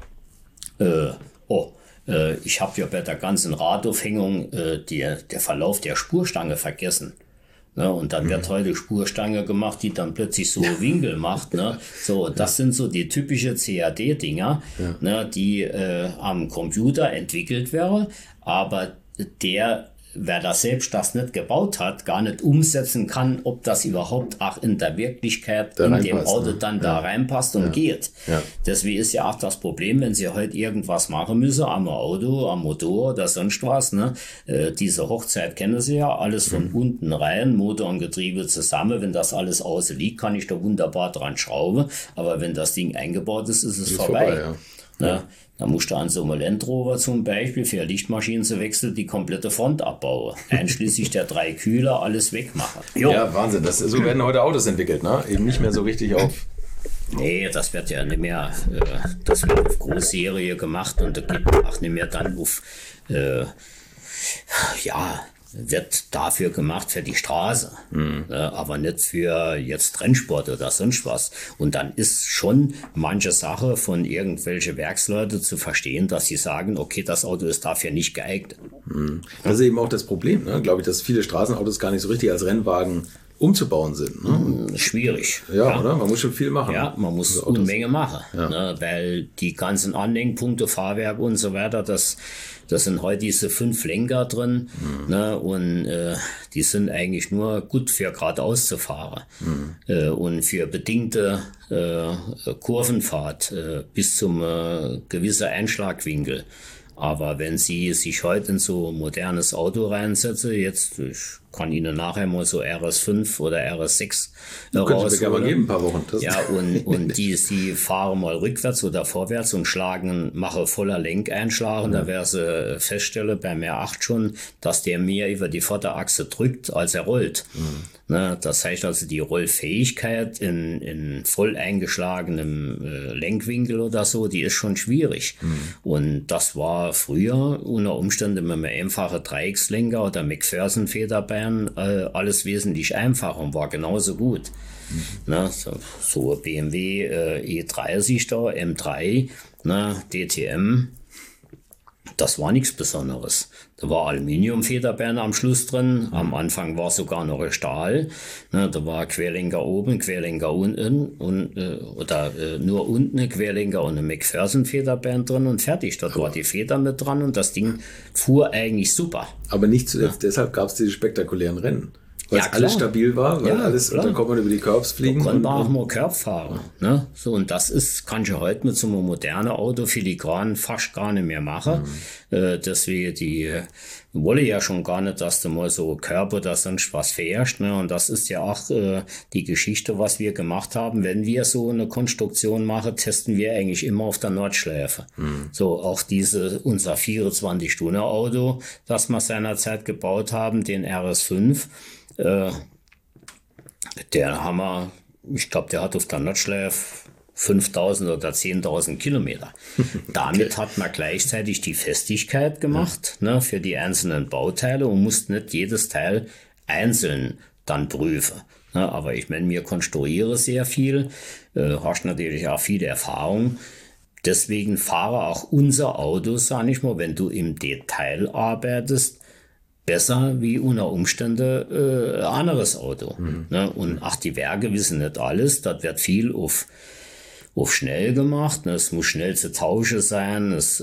Speaker 1: ich habe ja bei der ganzen Radaufhängung der Verlauf der Spurstange vergessen. Ne? Und dann wird heute Spurstange gemacht, die dann plötzlich so Winkel macht. Ne? So, das sind so die typische CAD-Dinger, ne, die am Computer entwickelt werden, aber wer das selbst nicht gebaut hat, gar nicht umsetzen kann, ob das überhaupt auch in der Wirklichkeit in dem Auto dann da reinpasst und geht. Ja. Deswegen ist ja auch das Problem, wenn Sie heute irgendwas machen müssen, am Auto, am Motor oder sonst was, ne? Diese Hochzeit kennen Sie ja, alles von unten rein, Motor und Getriebe zusammen. Wenn das alles außen liegt, kann ich da wunderbar dran schrauben, aber wenn das Ding eingebaut ist, ist es vorbei. Ja. Ne? Da musst du an so einem Land Rover zum Beispiel für Lichtmaschinen zu wechseln die komplette Front abbauen. Einschließlich der 3 Kühler alles wegmachen. Jo.
Speaker 3: Ja, Wahnsinn. So werden heute Autos entwickelt, ne? Eben nicht mehr so richtig auf...
Speaker 1: Nee, das wird ja nicht mehr, das wird auf Großserie gemacht und da geht auch nicht mehr dann auf, wird dafür gemacht für die Straße, aber nicht für jetzt Rennsport oder sonst was. Und dann ist schon manche Sache von irgendwelche Werksleute zu verstehen, dass sie sagen, okay, das Auto ist dafür nicht geeignet.
Speaker 3: Das ist eben auch das Problem, ne? Glaube ich, dass viele Straßenautos gar nicht so richtig als Rennwagen umzubauen sind. Ne?
Speaker 1: Schwierig.
Speaker 3: Ja, oder? Man muss schon viel machen.
Speaker 1: Ja, man muss eine Unmenge machen, ne? Weil die ganzen Anhängpunkte, Fahrwerk und so weiter, das sind heute diese 5 Lenker drin, ne? Und die sind eigentlich nur gut für geradeaus zu fahren und für bedingte Kurvenfahrt bis zum gewissen Einschlagwinkel. Aber wenn Sie sich heute in so ein modernes Auto reinsetzen, jetzt, ich kann Ihnen nachher mal so RS5 oder RS6
Speaker 3: rausholen. Geben, ein paar Wochen.
Speaker 1: Ja, und die fahren mal rückwärts oder vorwärts und machen voller Lenkeinschlag. Und da werden Sie feststellen, beim R8 schon, dass der mehr über die Vorderachse drückt, als er rollt. Ne, das heißt also, die Rollfähigkeit in voll eingeschlagenem Lenkwinkel oder so, die ist schon schwierig. Und das war früher unter Umständen mit einem einfachen Dreieckslenker oder McPherson-Federbein alles wesentlich einfacher und war genauso gut. Ne, so BMW E30 da, M3, ne, DTM, das war nichts Besonderes. Da war Aluminiumfederbein am Schluss drin. Am Anfang war sogar noch ein Stahl. Ne, da war Querlenker oben, Querlenker unten oder nur unten ein Querlenker und ein McPherson-Federbein drin und fertig. Dort war die Feder mit dran und das Ding fuhr eigentlich super.
Speaker 3: Aber nicht zuletzt deshalb gab es diese spektakulären Rennen. Weil alles stabil war, weil alles, und dann kommt man über die Curbs fliegen.
Speaker 1: Da konnte man auch mal Curb fahren. Ne? So, und das kann ich heute mit so einem modernen Auto filigran fast gar nicht mehr machen. Deswegen, die wollen ja schon gar nicht, dass du mal so Curb oder sonst was fährst. Ne? Und das ist ja auch die Geschichte, was wir gemacht haben. Wenn wir so eine Konstruktion machen, testen wir eigentlich immer auf der Nordschleife. So, auch unser 24-Stunden-Auto, das wir seinerzeit gebaut haben, den RS5, der haben wir, ich glaube, der hat auf der Nordschleife 5.000 oder 10.000 Kilometer. Damit hat man gleichzeitig die Festigkeit gemacht, ne, für die einzelnen Bauteile und musste nicht jedes Teil einzeln dann prüfen. Ne, aber ich meine, mir konstruiere sehr viel, hast natürlich auch viele Erfahrung. Deswegen fahre auch unser Auto, sag ich mal, wenn du im Detail arbeitest, besser wie unter Umständen ein anderes Auto. Ne? Und die Werke wissen nicht alles, das wird viel auf schnell gemacht, ne? Es muss schnell zu tauschen sein, es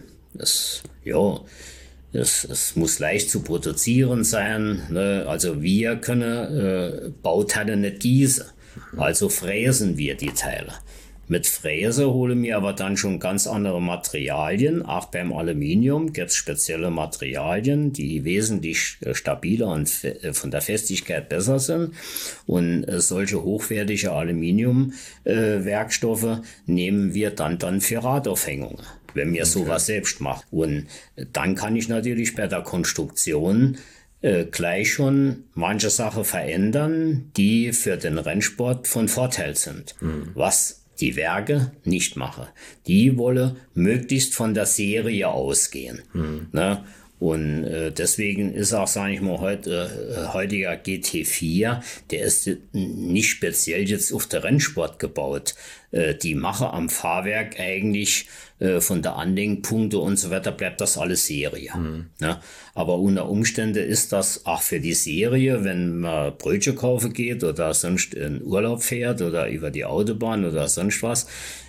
Speaker 1: muss leicht zu produzieren sein, ne? Also wir können Bauteile nicht gießen, also fräsen wir die Teile. Mit Fräse holen wir aber dann schon ganz andere Materialien. Auch beim Aluminium gibt es spezielle Materialien, die wesentlich stabiler und von der Festigkeit besser sind. Und solche hochwertige Aluminiumwerkstoffe nehmen wir dann für Radaufhängungen, wenn wir sowas selbst machen. Und dann kann ich natürlich bei der Konstruktion gleich schon manche Sachen verändern, die für den Rennsport von Vorteil sind. Was die Werke nicht machen. Die wollen möglichst von der Serie ausgehen. Ne? Und deswegen ist auch, sage ich mal, heutiger GT4, der ist nicht speziell jetzt auf den Rennsport gebaut. Die machen am Fahrwerk eigentlich von der Anlenkpunkte und so weiter bleibt das alles Serie. Ne? Aber unter Umständen ist das auch für die Serie, wenn man Brötchen kaufen geht oder sonst in Urlaub fährt oder über die Autobahn oder sonst was,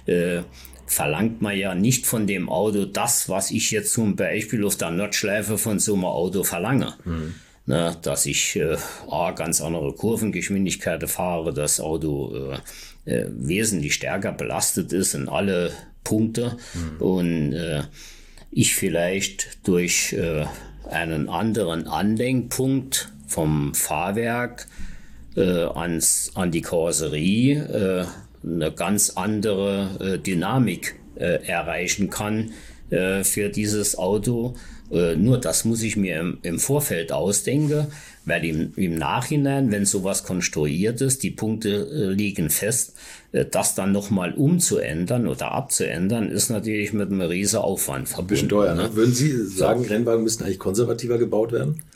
Speaker 1: verlangt man ja nicht von dem Auto das, was ich jetzt zum Beispiel auf der Nordschleife von so einem Auto verlange. Ne, dass ich ganz andere Kurvengeschwindigkeiten fahre, das Auto wesentlich stärker belastet ist in alle Punkte und ich vielleicht durch einen anderen Anlenkpunkt vom Fahrwerk an die Karosserie eine ganz andere Dynamik erreichen kann für dieses Auto. Nur das muss ich mir im Vorfeld ausdenken, weil im Nachhinein, wenn sowas konstruiert ist, die Punkte liegen fest, das dann nochmal umzuändern oder abzuändern, ist natürlich mit einem riesen Aufwand verbunden.
Speaker 3: Ein bisschen teuer, ne? Würden Sie sagen, Rennwagen müssten eigentlich konservativer gebaut werden?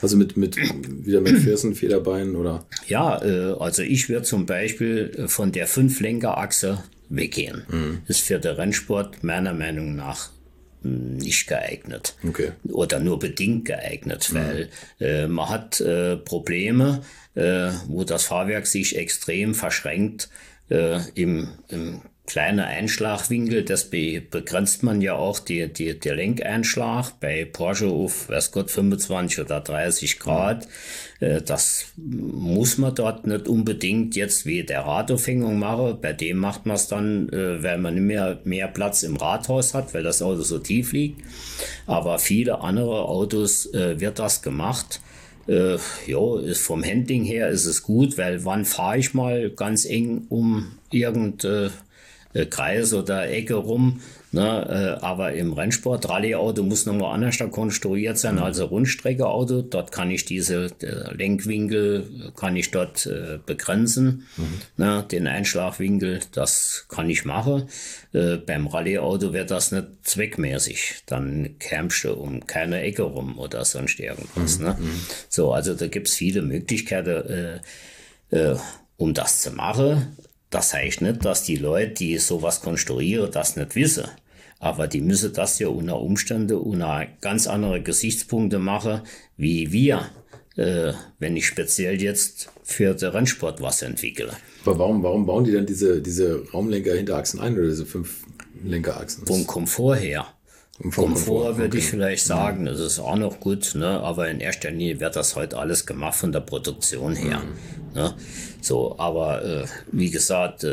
Speaker 3: Also mit wieder McPherson, Federbein oder?
Speaker 1: Ja, also ich würde zum Beispiel von der 5-Lenker-Achse weggehen. Ist für den Rennsport meiner Meinung nach nicht geeignet.
Speaker 3: Okay.
Speaker 1: Oder nur bedingt geeignet, weil man hat Probleme, wo das Fahrwerk sich extrem verschränkt im kleinen Einschlagwinkel. Das begrenzt man ja auch, der Lenkeinschlag bei Porsche auf, weiß Gott, 25 oder 30 Grad. Das muss man dort nicht unbedingt jetzt wie der Radaufhängung machen. Bei dem macht man es dann, weil man nicht mehr Platz im Rathaus hat, weil das Auto so tief liegt. Aber viele andere Autos wird das gemacht. Ist vom Handling her ist es gut, weil wann fahre ich mal ganz eng um irgendeinen Kreis oder Ecke rum, ne? Aber im Rennsport, Rallye-Auto muss nochmal anders konstruiert sein als ein Rundstrecke-Auto. Dort kann ich diese Lenkwinkel kann ich dort begrenzen, ne? Den Einschlagwinkel, das kann ich machen. Beim Rallye-Auto wird das nicht zweckmäßig. Dann kämst du um keine Ecke rum oder sonst irgendwas. Ne? So, also da gibt's viele Möglichkeiten, um das zu machen. Das heißt nicht, dass die Leute, die sowas konstruieren, das nicht wissen. Aber die müssen das ja unter Umständen, unter ganz andere Gesichtspunkte machen, wie wir, wenn ich speziell jetzt für den Rennsport was entwickle.
Speaker 3: Aber warum bauen die dann diese Raumlenker-Hinterachsen ein oder diese 5-Lenkerachsen?
Speaker 1: Vom Komfort her. Komfort würde ich vielleicht sagen, das ist auch noch gut, ne? Aber in erster Linie wird das heute alles gemacht von der Produktion her. Ne? So, aber wie gesagt,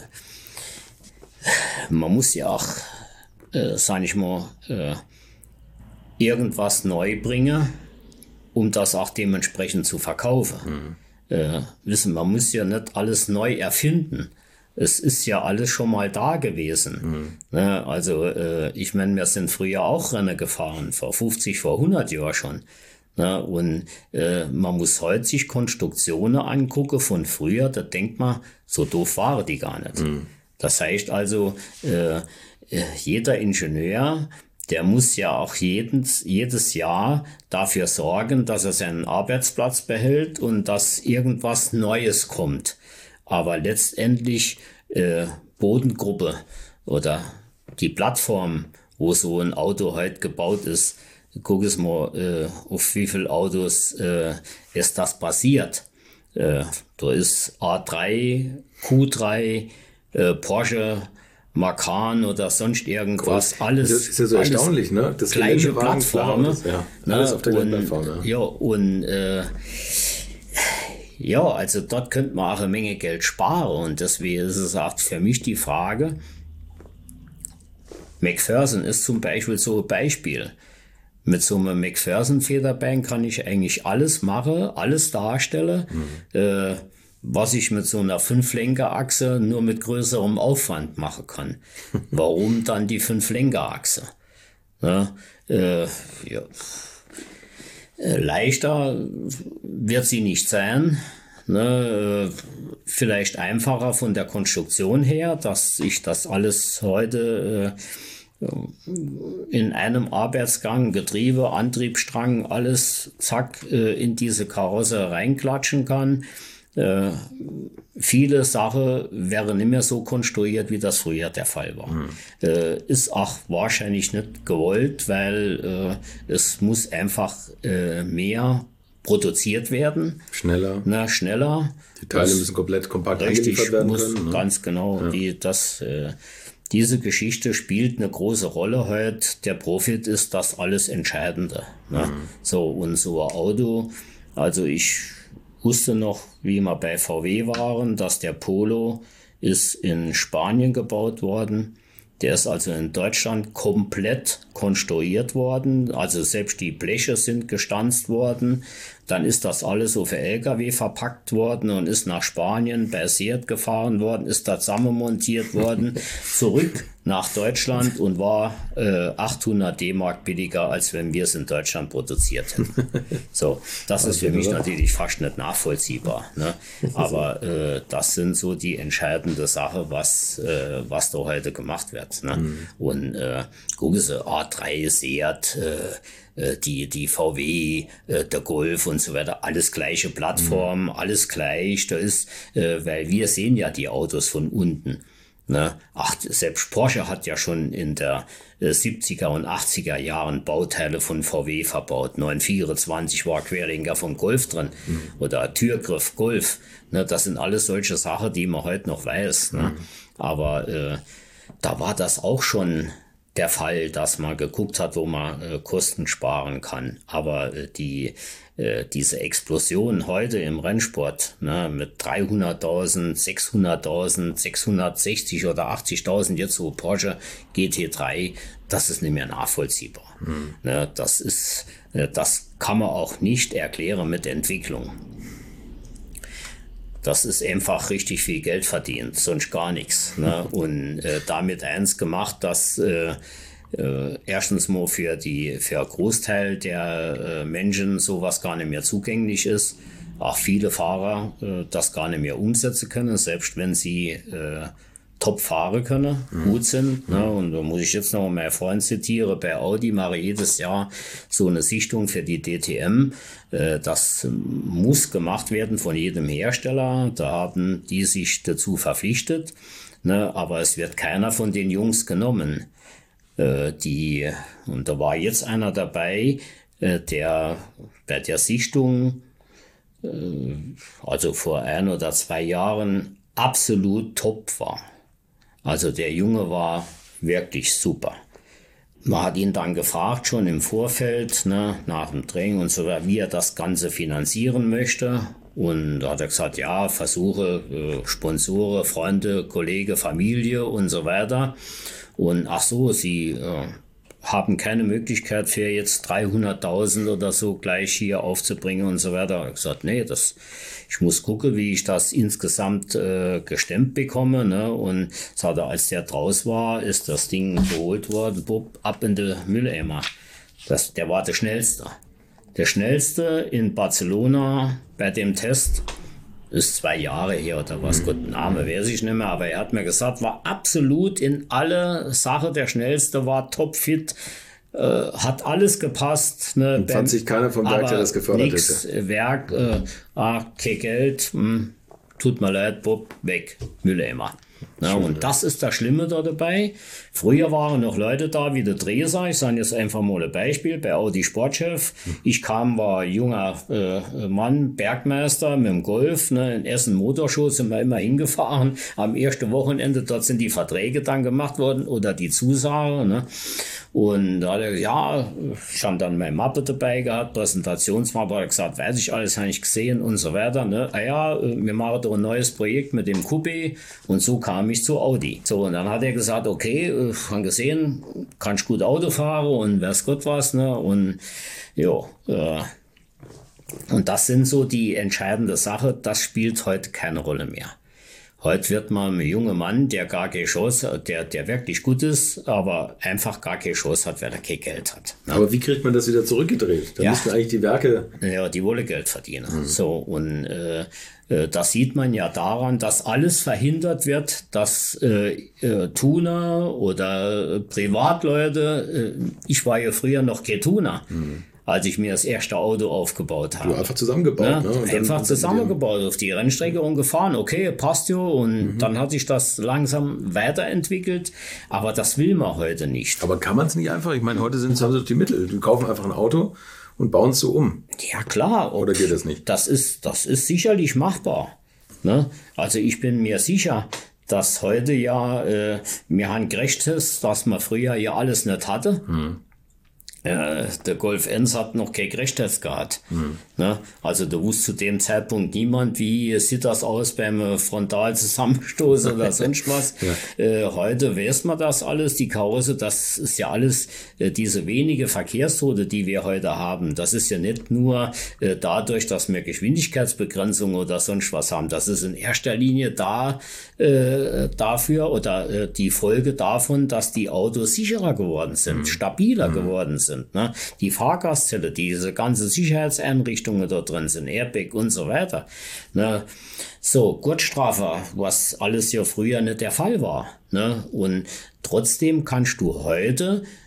Speaker 1: man muss ja auch, sag ich mal, irgendwas neu bringen, um das auch dementsprechend zu verkaufen. Man muss ja nicht alles neu erfinden. Es ist ja alles schon mal da gewesen. Ne? Also ich meine, wir sind früher auch Rennen gefahren, vor 50, vor 100 Jahren schon. Ne? Und man muss heute sich Konstruktionen angucken von früher, da denkt man, so doof waren die gar nicht. Das heißt also, jeder Ingenieur, der muss ja auch jedes Jahr dafür sorgen, dass er seinen Arbeitsplatz behält und dass irgendwas Neues kommt. Aber letztendlich Bodengruppe oder die Plattform, wo so ein Auto heute gebaut ist, guck es mal, auf wie viele Autos ist das basiert. Da ist A3, Q3, Porsche, Macan oder sonst irgendwas, alles.
Speaker 3: Das ist ja so erstaunlich, ne? Das
Speaker 1: gleiche Plattform.
Speaker 3: Alles auf der gleichen Plattform.
Speaker 1: Ja, und ja, also dort könnte man auch eine Menge Geld sparen und deswegen ist es auch für mich die Frage, McPherson ist zum Beispiel so ein Beispiel. Mit so einem McPherson-Federbein kann ich eigentlich alles machen, alles darstellen, was ich mit so einer 5-Lenker-Achse nur mit größerem Aufwand machen kann. Warum dann die 5-Lenker-Achse? Ja, leichter wird sie nicht sein, ne? Vielleicht einfacher von der Konstruktion her, dass ich das alles heute in einem Arbeitsgang, Getriebe, Antriebsstrang, alles zack in diese Karosse reinklatschen kann. Viele Sachen wären nicht mehr so konstruiert, wie das früher der Fall war. Ist auch wahrscheinlich nicht gewollt, weil es muss einfach mehr produziert werden.
Speaker 3: Schneller.
Speaker 1: Schneller.
Speaker 3: Die Teile müssen komplett kompakt eingeliefert werden können.
Speaker 1: Ganz genau. Ja. Diese Geschichte spielt eine große Rolle heute. Der Profit ist das alles Entscheidende. Ne? So, und so ein Auto, also ich wusste noch, wie wir bei VW waren, dass der Polo ist in Spanien gebaut worden. Der ist also in Deutschland komplett konstruiert worden. Also selbst die Bleche sind gestanzt worden. Dann ist das alles auf LKW verpackt worden und ist nach Spanien bei Seat gefahren worden, ist da zusammenmontiert worden, zurück nach Deutschland und war 800 D-Mark billiger, als wenn wir es in Deutschland produziert hätten. So, das ist für mich natürlich fast nicht nachvollziehbar. Ne? Aber das sind so die entscheidende Sache, was da heute gemacht wird. Ne? Und gucken Sie, A3, Seat, die VW, der Golf und so weiter, alles gleiche Plattform, alles gleich. Da ist, weil wir sehen ja die Autos von unten. Ne? Ach, selbst Porsche hat ja schon in der 70er und 80er Jahren Bauteile von VW verbaut. 924 war Querlenker vom Golf drin oder Türgriff Golf. Ne? Das sind alles solche Sachen, die man heute noch weiß. Ne? Aber da war das auch schon der Fall, dass man geguckt hat, wo man Kosten sparen kann. Aber diese Explosion heute im Rennsport, ne, mit 300.000, 600.000, 660 oder 80.000 jetzt so Porsche GT3, das ist nicht mehr nachvollziehbar. Ne, das kann man auch nicht erklären mit Entwicklung. Das ist einfach richtig viel Geld verdient, sonst gar nichts. Ne? Und damit eins gemacht, dass erstens mal für einen Großteil der Menschen sowas gar nicht mehr zugänglich ist. Auch viele Fahrer das gar nicht mehr umsetzen können, selbst wenn sie top fahren können, gut sind. Ne? Und da muss ich jetzt noch meinen Freund zitieren, bei Audi mache ich jedes Jahr so eine Sichtung für die DTM. Das muss gemacht werden von jedem Hersteller. Da haben die sich dazu verpflichtet. Ne? Aber es wird keiner von den Jungs genommen. Und da war jetzt einer dabei, der bei der Sichtung, also vor 1 oder 2 Jahren, absolut top war. Also der Junge war wirklich super. Man hat ihn dann gefragt, schon im Vorfeld, ne, nach dem Training und so weiter, wie er das Ganze finanzieren möchte. Und da hat er gesagt, ja, Versuche, Sponsoren, Freunde, Kollege, Familie und so weiter. Und ach so, sie haben keine Möglichkeit für jetzt 300.000 oder so gleich hier aufzubringen und so weiter. Ich habe gesagt, nee, ich muss gucken, wie ich das insgesamt gestemmt bekomme. Ne? Und sagte, als der draus war, ist das Ding geholt worden, ab in die Mülleimer. Der war der Schnellste. Der Schnellste in Barcelona bei dem Test. Ist 2 Jahre her oder was, Gott, Name weiß ich nicht mehr, aber er hat mir gesagt, war absolut in alle Sachen der Schnellste, war topfit, hat alles gepasst. Ne,
Speaker 3: und fand sich keiner vom Werk, der das gefördert hätte.
Speaker 1: Werk, kein Geld, tut mir leid, Bob, weg, Mülleimer. Ja, und das ist das Schlimme da dabei. Früher waren noch Leute da wie der Dreser. Ich sage jetzt einfach mal ein Beispiel. Bei Audi Sportchef. Ich war junger Mann, Bergmeister mit dem Golf. Ne, in Essen Motorshow sind wir immer hingefahren. Am ersten Wochenende, dort sind die Verträge dann gemacht worden oder die Zusage. Ne. Und da hat er gesagt, ja, ich habe dann meine Mappe dabei gehabt, Präsentationsmappe, hat er gesagt, weiß ich alles, habe ich gesehen und so weiter. Ne. Ja, wir machen da ein neues Projekt mit dem Coupé und so kam ich zu Audi. So, und dann hat er gesagt, okay, haben gesehen, kannst gut Auto fahren und weiß Gott was, ne, und ja, und das sind so die entscheidende Sache, das spielt heute keine Rolle mehr. Heute wird man ein junger Mann, der gar keine Chance hat, der wirklich gut ist, aber einfach gar keine Chance hat, weil er kein Geld hat. Ne?
Speaker 3: Aber wie kriegt man das wieder zurückgedreht? Da müssten eigentlich die Werke...
Speaker 1: Ja, die wollen Geld verdienen. So, und das sieht man ja daran, dass alles verhindert wird, dass Tuner oder Privatleute, ich war ja früher noch kein Tuner, als ich mir das erste Auto aufgebaut habe.
Speaker 3: Du einfach zusammengebaut.
Speaker 1: Ja,
Speaker 3: ne?
Speaker 1: Einfach zusammengebaut, auf die Rennstrecke und gefahren. Okay, passt ja. Und dann hat sich das langsam weiterentwickelt. Aber das will man heute nicht.
Speaker 3: Aber kann man es nicht einfach? Ich meine, heute haben sie doch die Mittel. Die kaufen einfach ein Auto und bauen es so um.
Speaker 1: Ja, klar.
Speaker 3: Oder geht das nicht?
Speaker 1: Das ist sicherlich machbar. Ne? Also ich bin mir sicher, dass heute ja, wir haben gerechtes, dass man früher ja alles nicht hatte. Der Golf 1 hat noch kein Crashtest gehabt. Ne? Also da wusste zu dem Zeitpunkt niemand, wie sieht das aus beim Frontalzusammenstoß oder sonst was. Heute weiß man das alles, die Karosse, das ist ja alles, diese wenige Verkehrstote, die wir heute haben, das ist ja nicht nur dadurch, dass wir Geschwindigkeitsbegrenzung oder sonst was haben. Das ist in erster Linie dafür oder die Folge davon, dass die Autos sicherer geworden sind, stabiler geworden sind. Ne? Die Fahrgastzelle, diese ganze Sicherheitseinrichtungen da drin sind, Airbag und so weiter. Ne? So, Gurtstrafe, was alles ja früher nicht der Fall war. Ne? Und trotzdem kannst du heute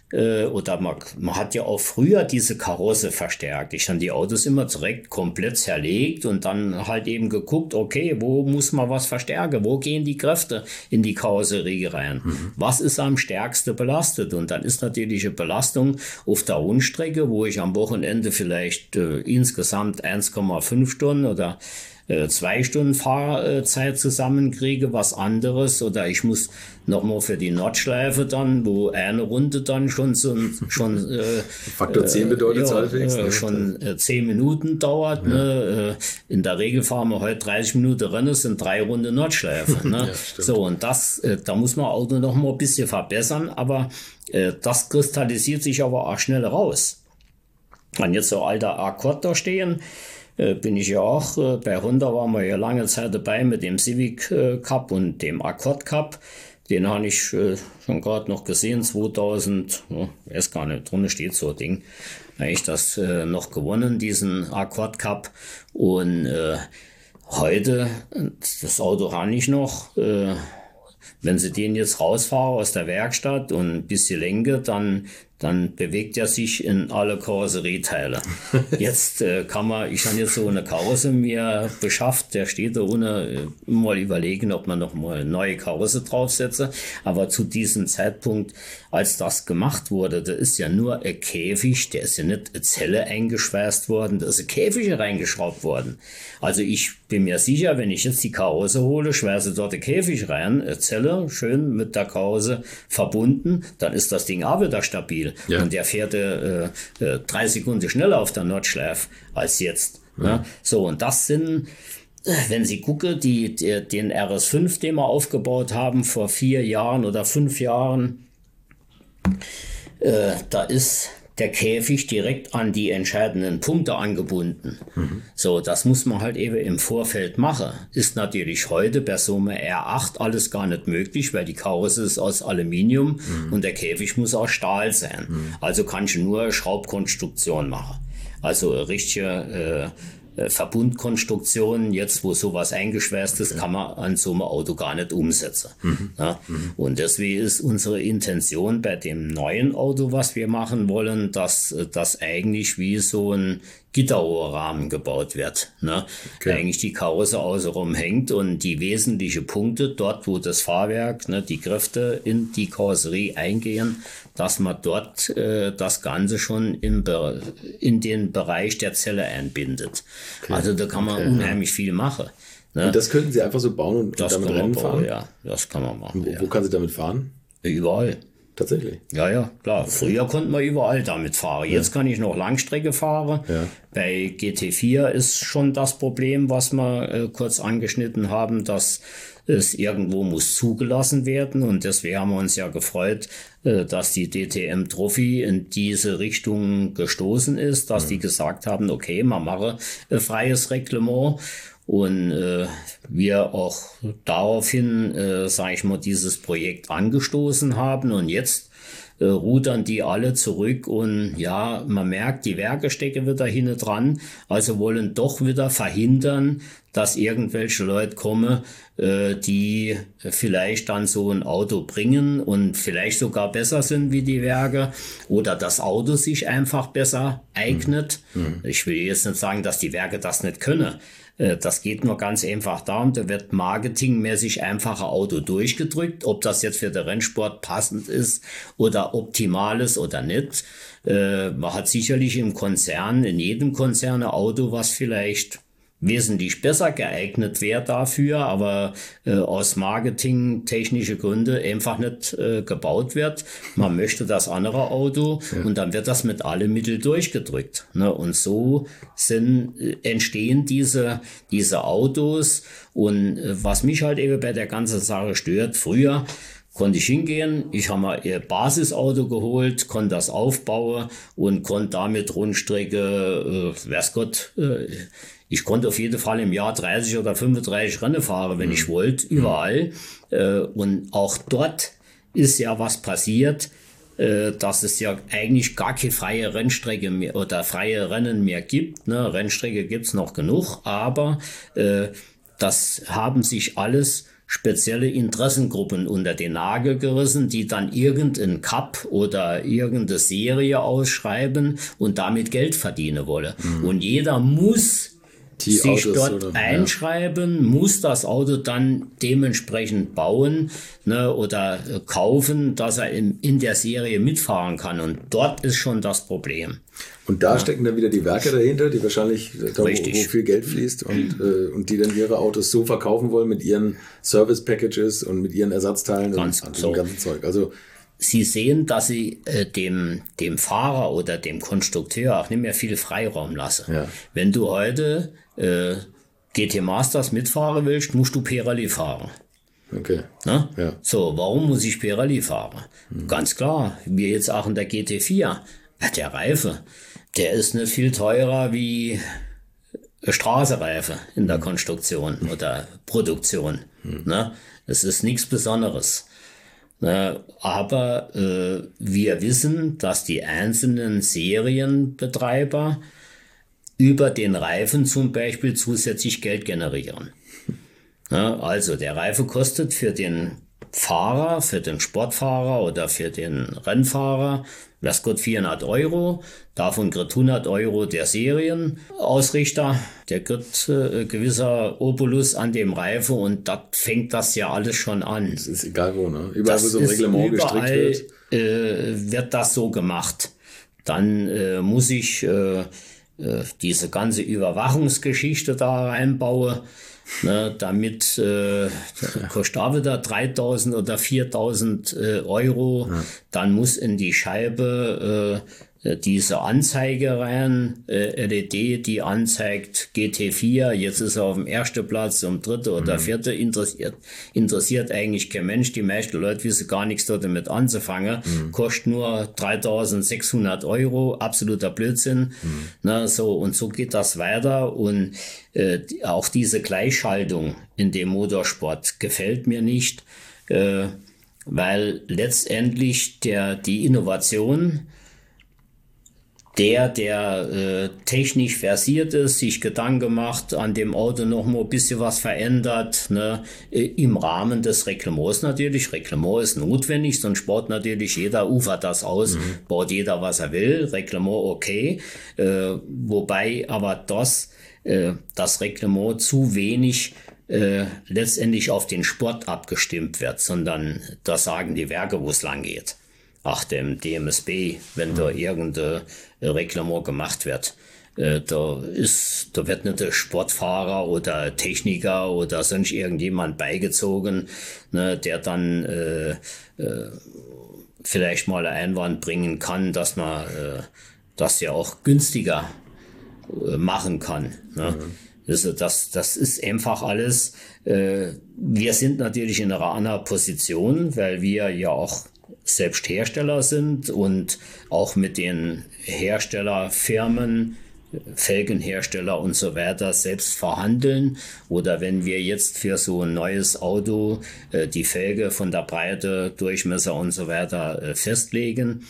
Speaker 1: oder man hat ja auch früher diese Karosse verstärkt. Ich habe die Autos immer direkt komplett zerlegt und dann halt eben geguckt, okay, wo muss man was verstärken? Wo gehen die Kräfte in die Karosserie rein? Was ist am stärksten belastet? Und dann ist natürlich eine Belastung auf der Rundstrecke, wo ich am Wochenende vielleicht insgesamt 1,5 Stunden oder 2 Stunden Fahrzeit zusammenkriege, was anderes, oder ich muss nochmal für die Nordschleife dann, wo eine Runde dann schon
Speaker 3: Faktor 10 bedeutet es halbwegs.
Speaker 1: Schon 10 Minuten dauert. Ja. Ne? In der Regel fahren wir heute 30 Minuten Rennen, sind 3 Runden Nordschleife. Ne? Ja, so, und da muss man Auto noch mal ein bisschen verbessern, aber das kristallisiert sich aber auch schnell raus. Wenn jetzt so alter Accord da stehen, bin ich ja auch, bei Honda waren wir ja lange Zeit dabei mit dem Civic Cup und dem Accord Cup. Den habe ich schon gerade noch gesehen, 2000, weiß gar nicht, drunter steht so ein Ding. Habe ich das noch gewonnen, diesen Accord Cup. Und heute, das Auto habe ich noch, wenn Sie den jetzt rausfahren aus der Werkstatt und ein bisschen lenke, dann bewegt er sich in alle Karosserieteile. Jetzt ich habe jetzt so eine Karosse mir beschafft, der steht da ohne, mal überlegen, ob man noch mal eine neue Karosse draufsetze. Aber zu diesem Zeitpunkt, als das gemacht wurde, da ist ja nur ein Käfig, der ist ja nicht eine Zelle eingeschweißt worden, da ist ein Käfig reingeschraubt worden. Also ich bin mir sicher, wenn ich jetzt die Karosse hole, schweiße dort ein Käfig rein, eine Zelle, schön mit der Karosse verbunden, dann ist das Ding auch wieder stabil. Ja. Und der fährt 3 Sekunden schneller auf der Nordschleife als jetzt. Ja. Ne? So, und das sind, wenn Sie gucken, den RS5, den wir aufgebaut haben vor 4 Jahren oder 5 Jahren, da ist der Käfig direkt an die entscheidenden Punkte angebunden. So, das muss man halt eben im Vorfeld machen. Ist natürlich heute bei so einem R8 alles gar nicht möglich, weil die Karosse ist aus Aluminium und der Käfig muss aus Stahl sein. Also kann ich nur Schraubkonstruktion machen. Also richtige Verbundkonstruktionen, jetzt wo sowas eingeschweißt ist, kann man an so einem Auto gar nicht umsetzen. Ja? Und deswegen ist unsere Intention bei dem neuen Auto, was wir machen wollen, dass das eigentlich wie so ein Gitterrohrrahmen gebaut wird. Ne? Okay. Eigentlich die Karosse außenrum hängt und die wesentlichen Punkte, dort wo das Fahrwerk, ne, die Kräfte in die Karosserie eingehen, dass man dort das Ganze schon in den Bereich der Zelle einbindet. Okay. Also da kann man unheimlich viel machen. Ne?
Speaker 3: Und das könnten Sie einfach so bauen und damit Rennen fahren?
Speaker 1: Ja, das kann man machen.
Speaker 3: Wo kann Sie damit fahren?
Speaker 1: Überall.
Speaker 3: Tatsächlich?
Speaker 1: Ja, klar. Früher konnte man überall damit fahren. Jetzt kann ich noch Langstrecke fahren. Ja. Bei GT4 ist schon das Problem, was wir kurz angeschnitten haben, dass es irgendwo muss zugelassen werden. Und deswegen haben wir uns ja gefreut, dass die DTM Trophy in diese Richtung gestoßen ist, dass die gesagt haben, okay, man mache freies Reglement. Und wir auch daraufhin, sage ich mal, dieses Projekt angestoßen haben. Und jetzt rudern die alle zurück. Und ja, man merkt, die Werke stecken wieder hinten dran. Also wollen doch wieder verhindern, dass irgendwelche Leute kommen, die vielleicht dann so ein Auto bringen und vielleicht sogar besser sind wie die Werke oder das Auto sich einfach besser eignet. Ich will jetzt nicht sagen, dass die Werke das nicht können. Das geht nur ganz einfach darum, da wird marketingmäßig einfach ein Auto durchgedrückt, ob das jetzt für den Rennsport passend ist oder optimal ist oder nicht. Man hat sicherlich im Konzern, in jedem Konzern ein Auto, was vielleicht wesentlich besser geeignet wäre dafür, aber aus marketingtechnische Gründe einfach nicht gebaut wird. Man möchte das andere Auto und dann wird das mit allen Mitteln durchgedrückt. Ne? Und so entstehen diese Autos. Und was mich halt eben bei der ganzen Sache stört, früher konnte ich hingehen, ich habe mal ein Basisauto geholt, konnte das aufbauen und konnte damit Rundstrecke, weiß Gott, ich konnte auf jeden Fall im Jahr 30 oder 35 Rennen fahren, wenn ich wollte, überall. Und auch dort ist ja was passiert, dass es ja eigentlich gar keine freie Rennstrecke mehr oder freie Rennen mehr gibt. Ne? Rennstrecke gibt's noch genug, aber das haben sich alles spezielle Interessengruppen unter den Nagel gerissen, die dann irgendeinen Cup oder irgendeine Serie ausschreiben und damit Geld verdienen wollen. Und jeder muss sich Autos dort einschreiben, muss das Auto dann dementsprechend bauen, ne, oder kaufen, dass er in der Serie mitfahren kann. Und dort ist schon das Problem.
Speaker 3: Und da stecken dann wieder die Werke dahinter, die wahrscheinlich da, wo viel Geld fließt und die dann ihre Autos so verkaufen wollen mit ihren Service-Packages und mit ihren Ersatzteilen und dem ganzen Zeug. Also
Speaker 1: Sie sehen, dass Sie dem Fahrer oder dem Konstrukteur auch nicht mehr viel Freiraum lassen. Ja. Wenn du heute GT Masters mitfahren willst, musst du Pirelli fahren.
Speaker 3: Okay.
Speaker 1: Ja? So, warum muss ich Pirelli fahren? Ganz klar, wir jetzt auch in der GT4. Der Reifen, der ist nicht viel teurer wie Straßenreifen in der Konstruktion oder Produktion. Ne? Es ist nichts Besonderes. Aber wir wissen, dass die einzelnen Serienbetreiber über den Reifen zum Beispiel zusätzlich Geld generieren. Also der Reifen kostet für den Fahrer, für den Sportfahrer oder für den Rennfahrer, das kostet 400 €, davon kriegt 100 € der Serienausrichter, der kriegt gewisser Obolus an dem Reifen und da fängt das ja alles schon an.
Speaker 3: Das ist egal wo, ne? Überall, wo so ein Reglement gestrickt wird.
Speaker 1: Wird das so gemacht. Dann muss ich diese ganze Überwachungsgeschichte da reinbauen, ne, damit kostet da wieder 3.000 oder 4.000 €. Ja. Dann muss in die Scheibe diese Anzeige rein, LED, die anzeigt GT4, jetzt ist er auf dem ersten Platz, um dritte oder vierte, interessiert eigentlich kein Mensch. Die meisten Leute wissen gar nichts damit anzufangen. Kostet nur 3.600 €, absoluter Blödsinn. Na, so, und so geht das weiter. Und auch diese Gleichschaltung in dem Motorsport gefällt mir nicht, weil letztendlich die Innovation, der technisch versiert ist, sich Gedanken macht, an dem Auto noch mal ein bisschen was verändert, ne, im Rahmen des Reglements natürlich. Reglement ist notwendig, sonst baut natürlich jeder, ufert das aus, baut jeder, was er will. Reglement okay, wobei aber das Reglement zu wenig letztendlich auf den Sport abgestimmt wird, sondern das sagen die Werke, wo es lang geht. Ach, dem DMSB, wenn da irgendein Reglement gemacht wird. Da wird nicht der Sportfahrer oder Techniker oder sonst irgendjemand beigezogen, ne, der dann vielleicht mal einen Einwand bringen kann, dass man das ja auch günstiger machen kann. Ne? Also das ist einfach alles. Wir sind natürlich in einer anderen Position, weil wir ja auch selbst Hersteller sind und auch mit den Herstellerfirmen, Felgenhersteller und so weiter selbst verhandeln. Oder wenn wir jetzt für so ein neues Auto die Felge von der Breite, Durchmesser und so weiter festlegen,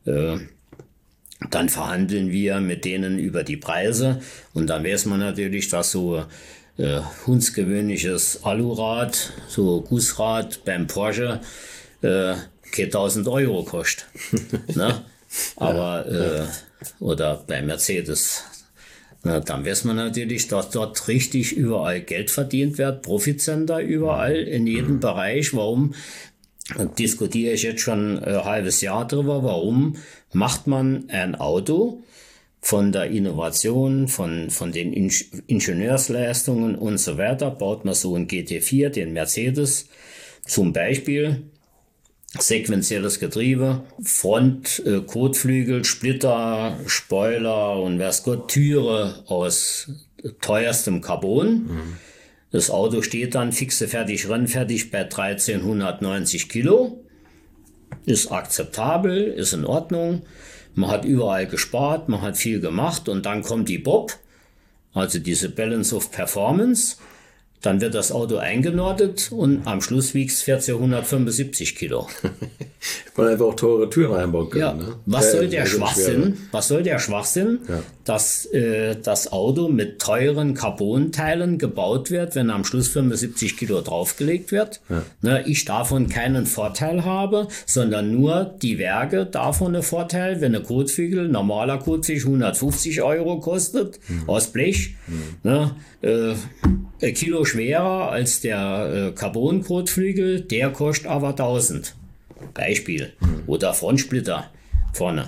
Speaker 1: dann verhandeln wir mit denen über die Preise und dann weiß man natürlich, dass so hundsgewöhnliches Alurad, so Gussrad beim Porsche 1.000 € kostet. Ne? Aber oder bei Mercedes. Na, dann weiß man natürlich, dass dort richtig überall Geld verdient wird, Profitcenter überall in jedem Bereich. Warum diskutiere ich jetzt schon ein halbes Jahr drüber? Warum macht man ein Auto von der Innovation, von den Ingenieursleistungen und so weiter, baut man so ein GT4, den Mercedes zum Beispiel, sequenzielles Getriebe, Front, Kotflügel, Splitter, Spoiler und weiß Gott, Türe aus teuerstem Carbon. Das Auto steht dann fixe fertig, rennfertig bei 1390 Kilo. Ist akzeptabel, ist in Ordnung. Man hat überall gespart, man hat viel gemacht und dann kommt die BOP, also diese Balance of Performance. dann wird das Auto eingenordet und am Schluss wiegt es 1475 Kilo.
Speaker 3: Man einfach auch teure Türen reinbauen können.
Speaker 1: Ja.
Speaker 3: Ne?
Speaker 1: Was soll der Schwachsinn? Was soll der Schwachsinn, dass das Auto mit teuren Carbon-Teilen gebaut wird, wenn am Schluss 75 Kilo draufgelegt wird? Ja. Ne, ich davon keinen Vorteil habe, sondern nur die Werke davon einen Vorteil, wenn ein Kotflügel, normaler Kotflügel 150 Euro kostet, aus Blech, ne, ein Kilo schwerer als der Carbon-Kotflügel, der kostet aber 1000. Beispiel. Oder Frontsplitter vorne.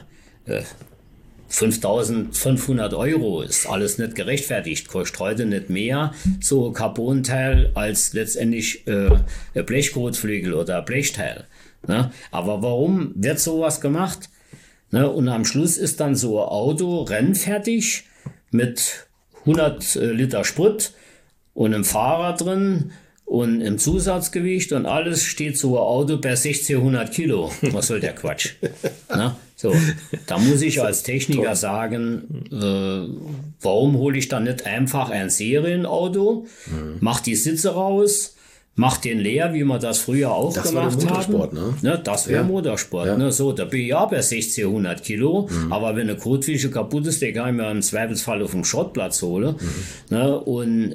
Speaker 1: 5.500 Euro ist alles nicht gerechtfertigt. Kostet heute nicht mehr so Carbonteil als letztendlich ein Blechkotflügel oder ein Blechteil. Ne? Aber warum wird sowas gemacht? Ne? Und am Schluss ist dann so ein Auto rennfertig mit 100 Liter Sprit und einem Fahrer drin und im Zusatzgewicht und alles steht so ein Auto bei 1600 Kilo. Was soll der Quatsch? Na, so, da muss ich als Techniker sagen, warum hole ich dann nicht einfach ein Serienauto, mach die Sitze raus, mach den leer, wie wir das früher auch das gemacht haben. Ne, das wäre Motorsport. Ja. Ne, so, da bin ich ja bei 1600 Kilo, aber wenn eine Kotflügel kaputt ist, den kann ich mir im Zweifelsfall auf dem Schrottplatz holen. Ne, und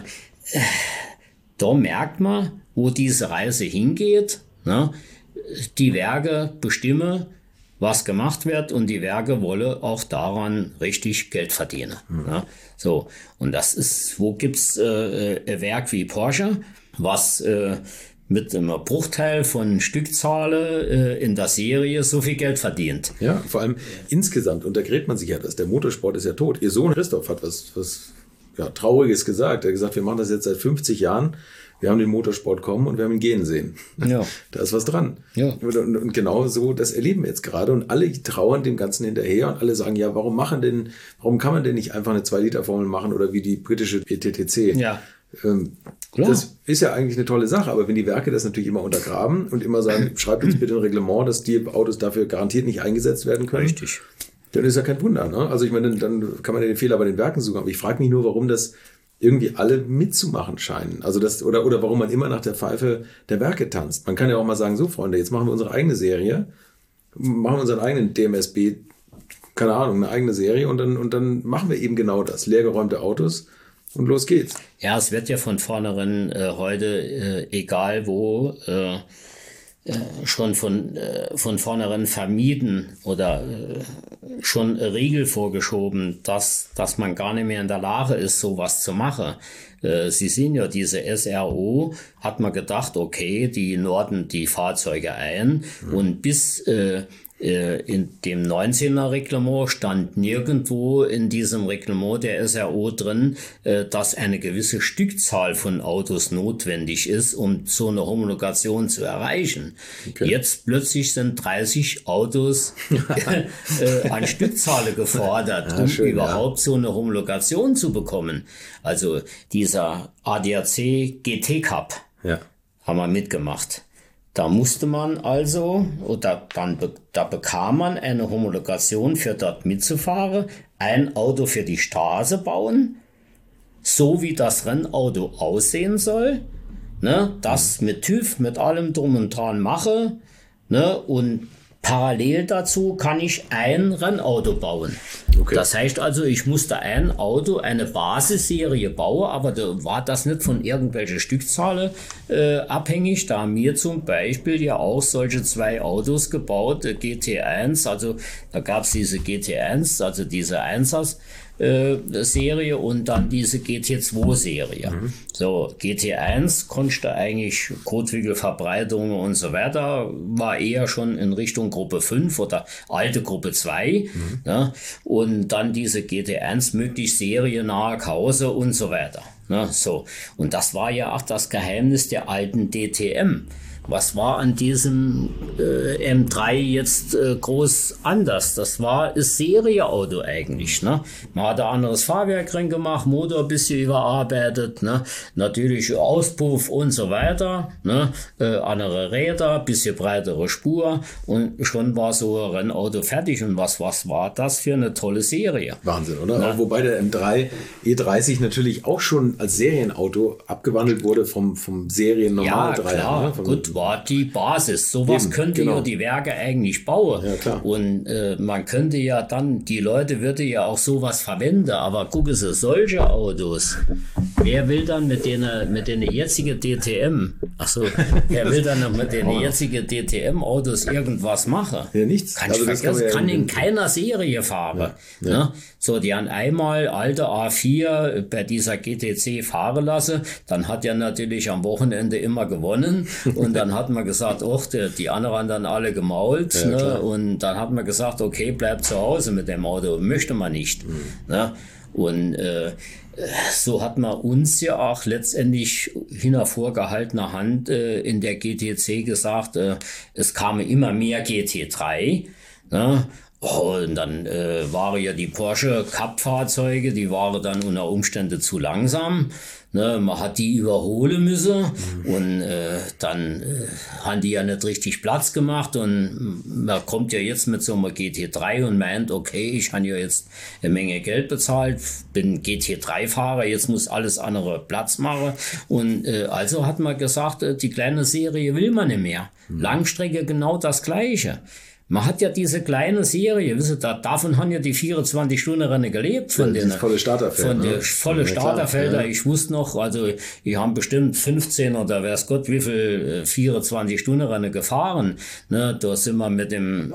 Speaker 1: da merkt man, wo diese Reise hingeht. Ne? Die Werke bestimmen, was gemacht wird und die Werke wollen auch daran richtig Geld verdienen. Ne? So, und das ist, wo gibt's ein Werk wie Porsche, was mit einem Bruchteil von Stückzahlen in der Serie so viel Geld verdient.
Speaker 3: Ja, vor allem insgesamt untergräbt man sich ja das. Der Motorsport ist ja tot. Ihr Sohn Christoph hat was Trauriges gesagt. Er hat gesagt, wir machen das jetzt seit 50 Jahren. Wir haben den Motorsport kommen und wir haben ihn gehen sehen. Ja. Da ist was dran. Ja. Und genau so, das erleben wir jetzt gerade. Und alle trauern dem Ganzen hinterher und alle sagen, ja, warum kann man denn nicht einfach eine 2-Liter-Formel machen oder wie die britische ETTC? Ja. Das ist ja eigentlich eine tolle Sache, aber wenn die Werke das natürlich immer untergraben und immer sagen, schreibt uns bitte ein Reglement, dass die Autos dafür garantiert nicht eingesetzt werden können.
Speaker 1: Richtig.
Speaker 3: Dann ist ja kein Wunder. Ne? Also ich meine, dann kann man ja den Fehler bei den Werken suchen. Aber ich frage mich nur, warum das irgendwie alle mitzumachen scheinen. Also das, oder warum man immer nach der Pfeife der Werke tanzt. Man kann ja auch mal sagen, so Freunde, jetzt machen wir unsere eigene Serie, machen wir unseren eigenen DMSB, keine Ahnung, eine eigene Serie und dann machen wir eben genau das. Leergeräumte Autos und los geht's.
Speaker 1: Ja, es wird ja von vornherein heute, egal wo, schon von vornherein vermieden oder schon eine Regel vorgeschoben, dass man gar nicht mehr in der Lage ist, sowas zu machen. Sie sehen ja, diese SRO hat man gedacht, okay, die norden die Fahrzeuge ein und bis in dem 19er Reglement stand nirgendwo in diesem Reglement der SRO drin, dass eine gewisse Stückzahl von Autos notwendig ist, um so eine Homologation zu erreichen. Okay. Jetzt plötzlich sind 30 Autos an Stückzahl gefordert, um überhaupt so eine Homologation zu bekommen. Also dieser ADAC GT Cup haben wir mitgemacht. Da musste man also, da bekam man eine Homologation für dort mitzufahren, ein Auto für die Straße bauen, so wie das Rennauto aussehen soll, ne, das mit TÜV, mit allem drum und dran mache, ne, und parallel dazu kann ich ein Rennauto bauen. Okay. Das heißt also, ich musste ein Auto, eine Basisserie bauen, aber da war das nicht von irgendwelchen Stückzahlen abhängig. Da haben wir zum Beispiel ja auch solche 2 Autos gebaut, GT1, also da gab es diese GT1, also diese 1ers Serie und dann diese GT2-Serie. So, GT1 konnte eigentlich Kotflügelverbreitung und so weiter, war eher schon in Richtung Gruppe 5 oder alte Gruppe 2. Ne? Und dann diese GT1 möglichst seriennahe Kause und so weiter. Ne? So. Und das war ja auch das Geheimnis der alten DTM. was war an diesem M3 jetzt groß anders? Ist Serieauto eigentlich. Ne? Man hat ein anderes Fahrwerk drin gemacht, Motor ein bisschen überarbeitet, ne? Natürlich Auspuff und so weiter, ne? Andere Räder, bisschen breitere Spur und schon war so ein Rennauto fertig. Und was war das für eine tolle Serie?
Speaker 3: Wahnsinn, oder? Ja. Wobei der M3 E30 natürlich auch schon als Serienauto abgewandelt wurde vom Serien-Normal 3.
Speaker 1: Klar, ne? Gut, war die Basis. Sowas könnte ja die Werke eigentlich bauen. Ja, klar. Und man könnte ja dann, die Leute würde ja auch sowas verwenden, aber gucken Sie, solche Autos, wer will dann mit den jetzigen DTM, wer will dann noch mit den jetzigen DTM-Autos irgendwas machen?
Speaker 3: Ja, nichts.
Speaker 1: Kann in keiner Serie fahren. Ja. Ne? So, die haben einmal alte A4 bei dieser GTC fahren lassen, dann hat er natürlich am Wochenende immer gewonnen und dann hat man gesagt, die anderen haben dann alle gemault, ja, ne? Und dann hat man gesagt, okay, bleib zu Hause mit dem Auto, möchte man nicht. Ne? Und so hat man uns ja auch letztendlich hinter vorgehaltener Hand in der GTC gesagt, es kamen immer mehr GT3, ne? Und dann waren ja die Porsche Cup-Fahrzeuge, die waren dann unter Umständen zu langsam. Ne, man hat die überholen müssen und dann haben die ja nicht richtig Platz gemacht und man kommt ja jetzt mit so einem GT3 und meint, okay, ich habe ja jetzt eine Menge Geld bezahlt, bin GT3-Fahrer, jetzt muss alles andere Platz machen und also hat man gesagt, die kleine Serie will man nicht mehr. Langstrecke genau das Gleiche. Man hat ja diese kleine Serie, wisst ihr, davon haben ja die 24-Stunden-Rennen gelebt. Von den
Speaker 3: volle Starterfelder.
Speaker 1: Von den volle Starterfelder. Ja. Ich wusste noch, also ich habe bestimmt 15 oder weiß Gott wie viel 24-Stunden-Rennen gefahren. Ne, da sind wir mit dem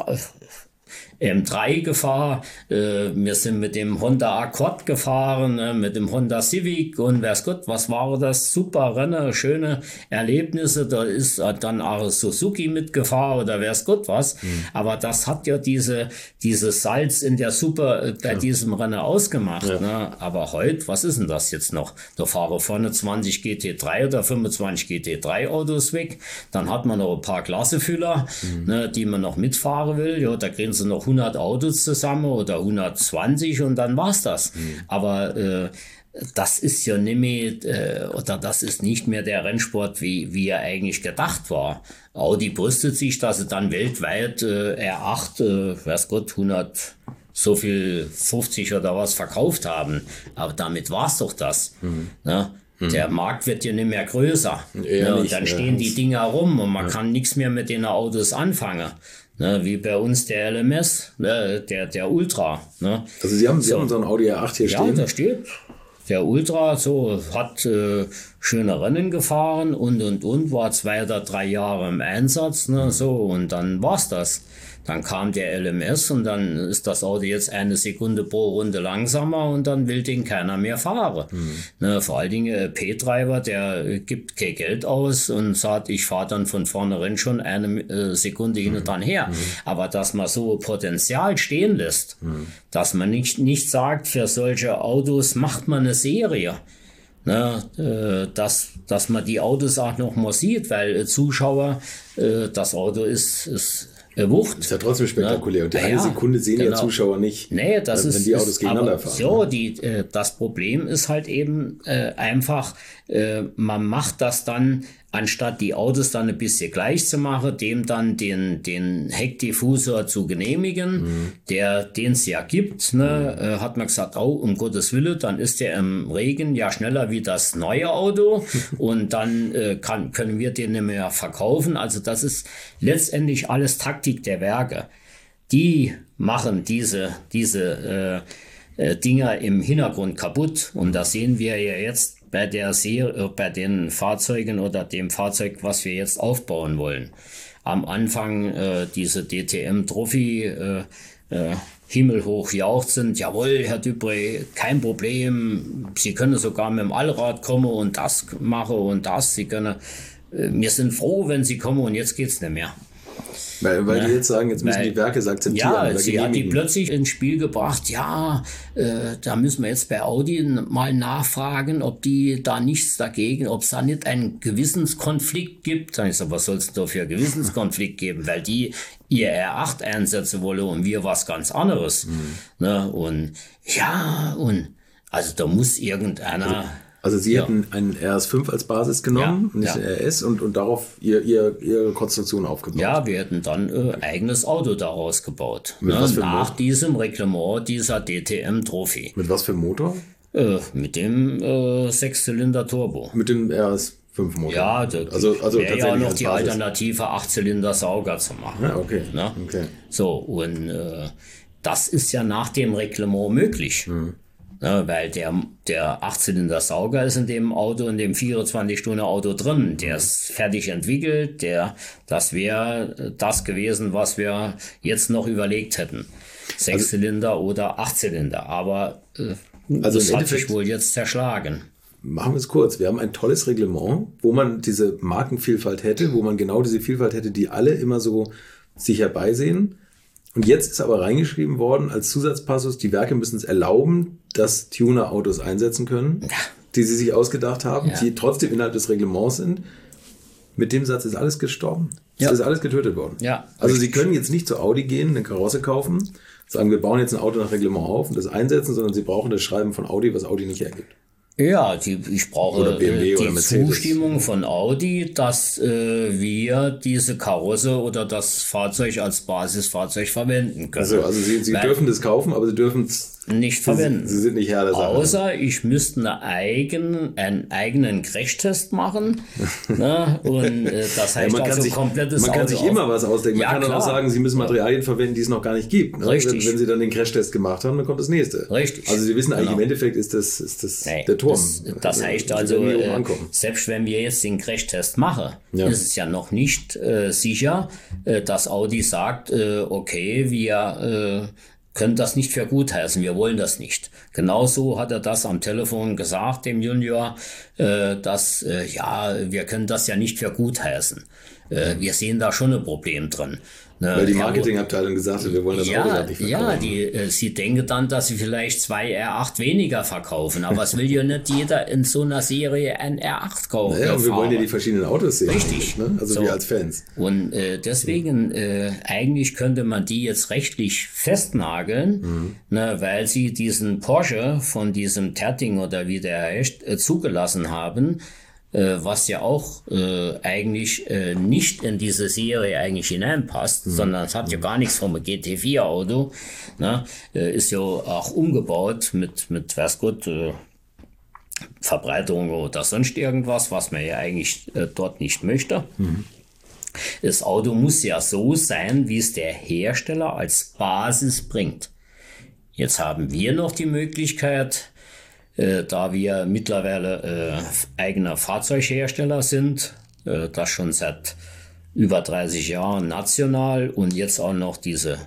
Speaker 1: M3 gefahren, wir sind mit dem Honda Accord gefahren, mit dem Honda Civic und weiß Gott, was war das? Super Rennen, schöne Erlebnisse, da ist dann auch Suzuki mitgefahren oder weiß Gott was, aber das hat ja dieses Salz in der Suppe bei diesem Rennen ausgemacht. Ja. Ne? Aber heute, was ist denn das jetzt noch? Da fahren vorne 20 GT3 oder 25 GT3 Autos weg, dann hat man noch ein paar Klassefüller, ne, die man noch mitfahren will, ja, da kriegen sie noch 100 Autos zusammen oder 120 und dann war's das. Aber das ist ja nicht mehr, das ist nicht mehr der Rennsport, wie er eigentlich gedacht war. Audi brüstet sich, dass sie dann weltweit R8, weiß Gott, 100 so viel 50 oder was verkauft haben. Aber damit war's doch das. Ne? Der Markt wird ja nicht mehr größer. Ja, und dann stehen die Dinger rum und man kann nichts mehr mit den Autos anfangen. Ne, wie bei uns der LMS, ne, der Ultra. Ne.
Speaker 3: Also Sie haben so einen Audi R8 hier stehen?
Speaker 1: Ja, da steht. Der Ultra hat schöne Rennen gefahren und, war 2 oder 3 Jahre im Einsatz, ne, so, und dann war's das. Dann kam der LMS und dann ist das Auto jetzt 1 Sekunde pro Runde langsamer und dann will den keiner mehr fahren. Ne, vor allen Dingen P-Treiber, der gibt kein Geld aus und sagt, ich fahre dann von vornherein schon 1 Sekunde hinten dran her. Aber dass man so Potenzial stehen lässt, dass man nicht sagt, für solche Autos macht man eine Serie. Ne, dass man die Autos auch noch mal sieht, weil Zuschauer, das Auto ist Wucht.
Speaker 3: Ist ja trotzdem spektakulär. Und die eine Sekunde sehen ja Zuschauer nicht,
Speaker 1: wenn
Speaker 3: die Autos gegeneinander fahren.
Speaker 1: So, das Problem ist halt eben einfach, man macht das dann, anstatt die Autos dann ein bisschen gleich zu machen, dem dann den Heckdiffusor zu genehmigen, den es ja gibt, ne, hat man gesagt, oh, um Gottes Willen, dann ist der im Regen ja schneller wie das neue Auto und dann können wir den nicht mehr verkaufen. Also das ist letztendlich alles Taktik der Werke. Die machen diese Dinger im Hintergrund kaputt und das sehen wir ja jetzt bei der Serie, bei den Fahrzeugen oder dem Fahrzeug, was wir jetzt aufbauen wollen. Am Anfang diese DTM-Trophy himmelhoch jauchzend, jawohl, Herr Dupré, kein Problem, Sie können sogar mit dem Allrad kommen und das machen und das, Sie können, wir sind froh, wenn Sie kommen und jetzt geht's nicht mehr.
Speaker 3: Weil die jetzt sagen, jetzt müssen die Werke es akzeptieren.
Speaker 1: Ja, sie hat die plötzlich ins Spiel gebracht, da müssen wir jetzt bei Audi mal nachfragen, ob die da nichts dagegen, ob es da nicht einen Gewissenskonflikt gibt. Dann ist so, was soll es da für einen Gewissenskonflikt geben? Weil die ihr R8 einsetzen wollen und wir was ganz anderes. Ne? Und also da muss irgendeiner...
Speaker 3: Also Sie hätten einen RS5 als Basis genommen, nicht einen RS, und darauf ihre Konstruktion aufgebaut.
Speaker 1: Ja, wir hätten dann eigenes Auto daraus gebaut.
Speaker 3: Nach
Speaker 1: diesem Reglement dieser DTM-Trophy.
Speaker 3: Mit was für einem Motor?
Speaker 1: Mit dem 6-Zylinder-Turbo.
Speaker 3: Mit dem RS5-Motor?
Speaker 1: Ja,
Speaker 3: also
Speaker 1: wäre ja noch die Alternative 8-Zylinder-Sauger zu machen.
Speaker 3: Ja, okay.
Speaker 1: Okay. So, und das ist ja nach dem Reglement möglich. Ja, weil der 8-Zylinder-Sauger ist in dem Auto, in dem 24-Stunden-Auto drin. Der ist fertig entwickelt. Das wäre das gewesen, was wir jetzt noch überlegt hätten. 6-Zylinder oder 8-Zylinder. Aber das hat sich wohl jetzt zerschlagen.
Speaker 3: Machen wir es kurz. Wir haben ein tolles Reglement, wo man diese Markenvielfalt hätte, wo man genau diese Vielfalt hätte, die alle immer so sich herbeisehen. Und jetzt ist aber reingeschrieben worden als Zusatzpassus, die Werke müssen es erlauben, dass Tuner Autos einsetzen können, die sie sich ausgedacht haben, die trotzdem innerhalb des Reglements sind. Mit dem Satz ist alles gestorben. Es ist alles getötet worden.
Speaker 1: Ja,
Speaker 3: also Sie können jetzt nicht zu Audi gehen, eine Karosse kaufen, sagen, wir bauen jetzt ein Auto nach Reglement auf und das einsetzen, sondern Sie brauchen das Schreiben von Audi, was Audi nicht hergibt.
Speaker 1: Ja, ich brauche die Zustimmung von Audi, dass wir diese Karosse oder das Fahrzeug als Basisfahrzeug verwenden können.
Speaker 3: Also Sie dürfen das kaufen, aber Sie dürfen es
Speaker 1: nicht verwenden.
Speaker 3: Sie sind nicht Herr der Sache.
Speaker 1: Außer ich müsste einen eigenen Crashtest machen. Ne? Und das heißt komplettes Auto.
Speaker 3: Man kann sich immer was ausdenken. Man kann
Speaker 1: klar.
Speaker 3: auch sagen, Sie müssen Materialien verwenden, die es noch gar nicht gibt. Ne?
Speaker 1: Richtig.
Speaker 3: Wenn Sie dann den Crashtest gemacht haben, dann kommt das nächste.
Speaker 1: Richtig.
Speaker 3: Also Sie wissen eigentlich, im Endeffekt ist das der Turm.
Speaker 1: Das heißt also, selbst wenn wir jetzt den Crashtest machen, ist es ja noch nicht sicher, dass Audi sagt, okay, wir können das nicht für gut heißen, wir wollen das nicht. Genauso hat er das am Telefon gesagt, dem Junior, dass wir können das ja nicht für gut heißen. Wir sehen da schon ein Problem drin. Ne?
Speaker 3: Weil die Marketingabteilung gesagt hat, wir wollen das Auto nicht verkaufen.
Speaker 1: Ja, sie denken dann, dass sie vielleicht 2 R8 weniger verkaufen. Aber es will ja nicht jeder in so einer Serie ein R8 kaufen.
Speaker 3: Naja, und wir wollen ja die verschiedenen Autos sehen.
Speaker 1: Richtig.
Speaker 3: Ne? Also wir als Fans.
Speaker 1: Und deswegen, eigentlich könnte man die jetzt rechtlich festnageln, ne, weil sie diesen Porsche von diesem Terting oder wie der heißt, zugelassen haben, was ja auch eigentlich nicht in diese Serie eigentlich hineinpasst, sondern es hat ja gar nichts vom GT4-Auto. Ne? Ist ja auch umgebaut mit weiß Gott, Verbreitung oder sonst irgendwas, was man ja eigentlich dort nicht möchte. Das Auto muss ja so sein, wie es der Hersteller als Basis bringt. Jetzt haben wir noch die Möglichkeit, da wir mittlerweile eigener Fahrzeughersteller sind, das schon seit über 30 Jahren national und jetzt auch noch diese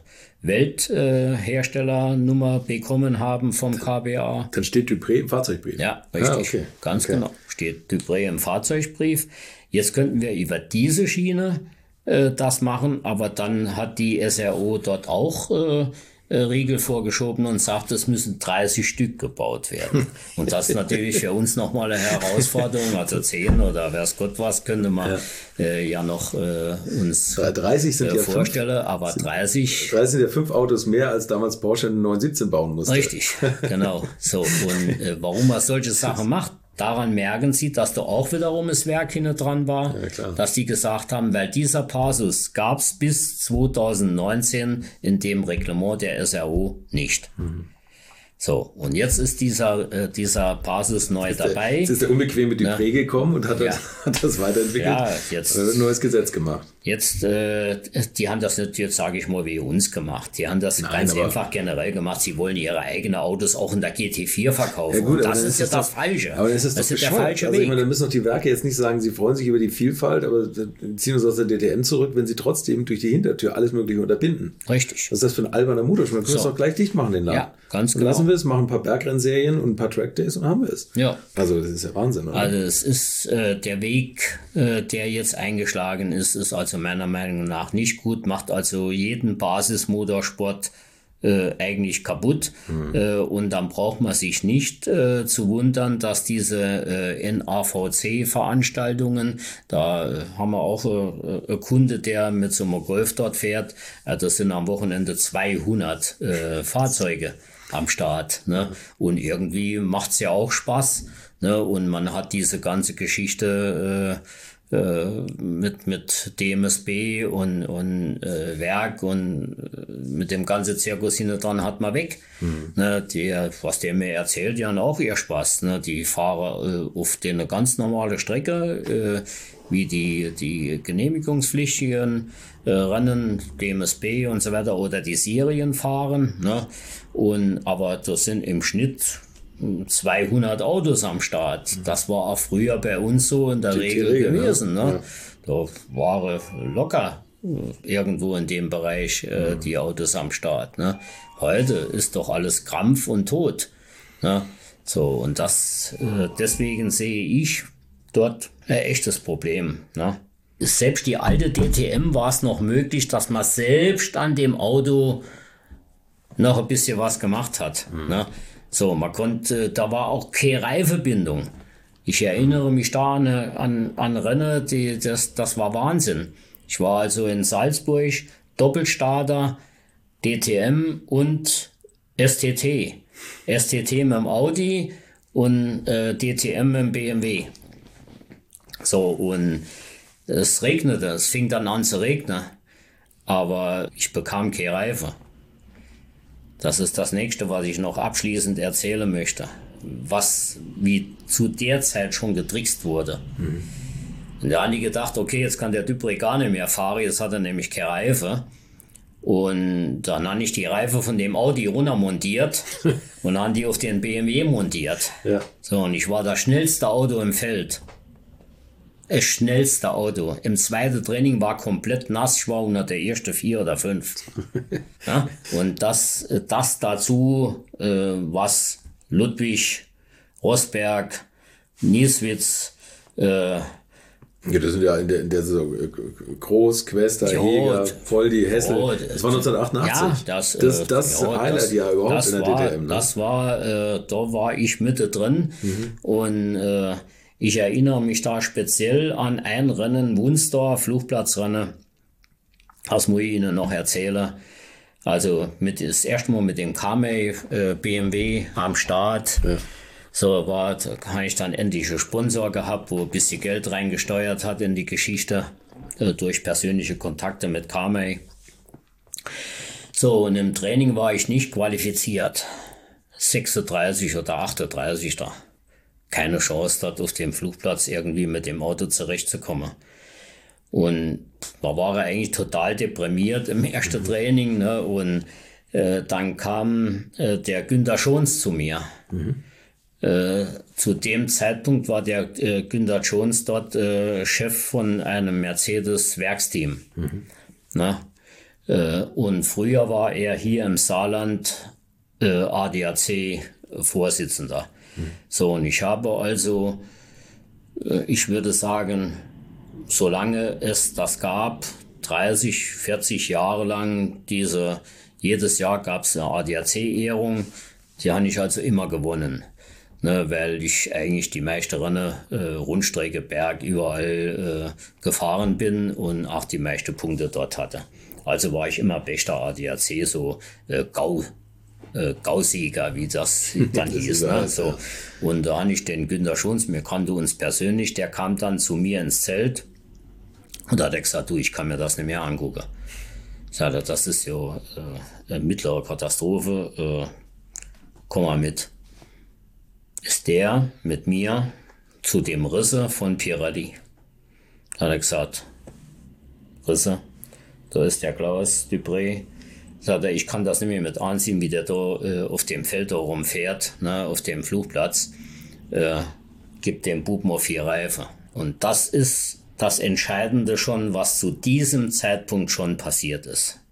Speaker 1: Weltherstellernummer bekommen haben vom KBA.
Speaker 3: Dann steht Dupré im Fahrzeugbrief.
Speaker 1: Ja, richtig, ganz genau. Steht Dupré im Fahrzeugbrief. Jetzt könnten wir über diese Schiene das machen, aber dann hat die SRO dort auch Riegel vorgeschoben und sagt, es müssen 30 Stück gebaut werden. Und das ist natürlich für uns nochmal eine Herausforderung. Also 10 oder weiß Gott was könnte man noch uns
Speaker 3: 30 sind
Speaker 1: vorstellen, aber 30
Speaker 3: sind ja 5 Autos mehr, als damals Porsche einen 917 bauen musste.
Speaker 1: Richtig, genau. So, und warum man solche Sachen macht, daran merken Sie, dass da auch wiederum das Werk hinten dran war, dass die gesagt haben, weil dieser Passus gab es bis 2019 in dem Reglement der SRO nicht. So, und jetzt ist dieser Passus neu dabei.
Speaker 3: Jetzt ist der unbequeme Dupré gekommen und hat das weiterentwickelt. Ja,
Speaker 1: jetzt
Speaker 3: ein neues Gesetz gemacht.
Speaker 1: Jetzt, die haben das nicht, jetzt sage ich mal, wie uns gemacht. Die haben das ganz einfach generell gemacht. Sie wollen ihre eigenen Autos auch in der GT4 verkaufen.
Speaker 3: Ja, gut,
Speaker 1: und das ist ja das Falsche.
Speaker 3: Aber das ist der falsche Weg. Also ich meine, da müssen doch die Werke jetzt nicht sagen, sie freuen sich über die Vielfalt, aber ziehen uns aus der DTM zurück, wenn sie trotzdem durch die Hintertür alles Mögliche unterbinden.
Speaker 1: Richtig.
Speaker 3: Was ist das für ein alberner Motorschmuck? Wir können das doch gleich dicht machen, den Laden.
Speaker 1: Ja, ganz genau.
Speaker 3: Lassen wir es, machen ein paar Bergrennserien und ein paar Trackdays und haben wir es.
Speaker 1: Ja.
Speaker 3: Also das ist ja Wahnsinn, oder?
Speaker 1: Also es ist der Weg, der jetzt eingeschlagen ist also meiner Meinung nach nicht gut, macht also jeden Basismotorsport eigentlich kaputt. Und dann braucht man sich nicht zu wundern, dass diese NAVC-Veranstaltungen, da haben wir auch einen Kunde, der mit so einem Golf dort fährt, das sind am Wochenende 200 Fahrzeuge am Start. Ne? Und irgendwie macht's ja auch Spaß. Ne? Und man hat diese ganze Geschichte mit DMSB und Werk und mit dem ganzen Zirkus hinten dran hat man weg. Ne, was der mir erzählt, die haben auch ihr Spaß. Ne? Die fahren auf eine ganz normale Strecke, wie die genehmigungspflichtigen Rennen, DMSB und so weiter, oder die Serien fahren. Ne? Aber das sind im Schnitt 200 Autos am Start. Das war auch früher bei uns so in der Regel gewesen. Ne? Ja. Da waren locker irgendwo in dem Bereich die Autos am Start. Ne? Heute ist doch alles Krampf und Tod. Ne? So, und deswegen sehe ich dort ein echtes Problem. Ne? Selbst die alte DTM war es noch möglich, dass man selbst an dem Auto noch ein bisschen was gemacht hat. Ne? So, man konnte, da war auch keine Reifebindung. Ich erinnere mich da an Rennen, das war Wahnsinn. Ich war also in Salzburg, Doppelstarter, DTM und STT. STT mit dem Audi und DTM mit dem BMW. So, und es regnete, es fing dann an zu regnen, aber ich bekam keine Reife. Das ist das Nächste, was ich noch abschließend erzählen möchte. Wie zu der Zeit schon getrickst wurde. Und da haben die gedacht, okay, jetzt kann der Dupré gar nicht mehr fahren, jetzt hat er nämlich keine Reife. Und dann habe ich die Reife von dem Audi runtermontiert und haben die auf den BMW montiert. Ja. So, und ich war das schnellste Auto im Feld. Das schnellste Auto. Im zweiten Training war komplett nass. Ich war unter der ersten 4 oder 5. Ja? Und das dazu, was Ludwig, Rosberg, Nieswitz,
Speaker 3: ja, das sind ja in der Saison Groß, Quester, Jäger, Voldi, Hessel. Das war 1988.
Speaker 1: Ja,
Speaker 3: das Highlight-Jahr überhaupt in der DTM. Ne?
Speaker 1: Da war ich mittendrin. Und ich erinnere mich da speziell an ein Rennen, Wunsdorf, Flugplatzrennen. Das muss ich Ihnen noch erzählen. Also das erste Mal mit dem Kamei BMW am Start. Ja. So da habe ich dann endlich einen Sponsor gehabt, wo ein bisschen Geld reingesteuert hat in die Geschichte durch persönliche Kontakte mit Kamei. So, und im Training war ich nicht qualifiziert. 36 oder 38 da. Keine Chance, dort auf dem Flugplatz irgendwie mit dem Auto zurechtzukommen. Und da war er eigentlich total deprimiert im ersten Training. Ne? Und dann kam der Günther Schons zu mir. Zu dem Zeitpunkt war der Günther Schons dort Chef von einem Mercedes-Werksteam. Ne? Und früher war er hier im Saarland ADAC-Vorsitzender. So, und ich habe also, ich würde sagen, solange es das gab, 30, 40 Jahre lang, jedes Jahr gab es eine ADAC-Ehrung, die habe ich also immer gewonnen. Ne, weil ich eigentlich die meisten Rennen, Rundstrecke, Berg, überall gefahren bin und auch die meisten Punkte dort hatte. Also war ich immer bester ADAC, so Gausieger, wie das dann hieß. Ne? So. Und da habe ich den Günther Schons, wir kannten uns persönlich, der kam dann zu mir ins Zelt und da hat er gesagt, du, ich kann mir das nicht mehr angucken. Ich sagte, das ist ja eine mittlere Katastrophe, komm mal mit. Ist der mit mir zu dem Risse von Pirelli. Da hat er gesagt, Risse, da ist der Klaus Dupré. Sagt er, ich kann das nicht mehr mit anziehen, wie der da auf dem Feld da rumfährt, ne, auf dem Flugplatz. Gibt dem Bub mal 4 Reifen. Und das ist das Entscheidende schon, was zu diesem Zeitpunkt schon passiert ist.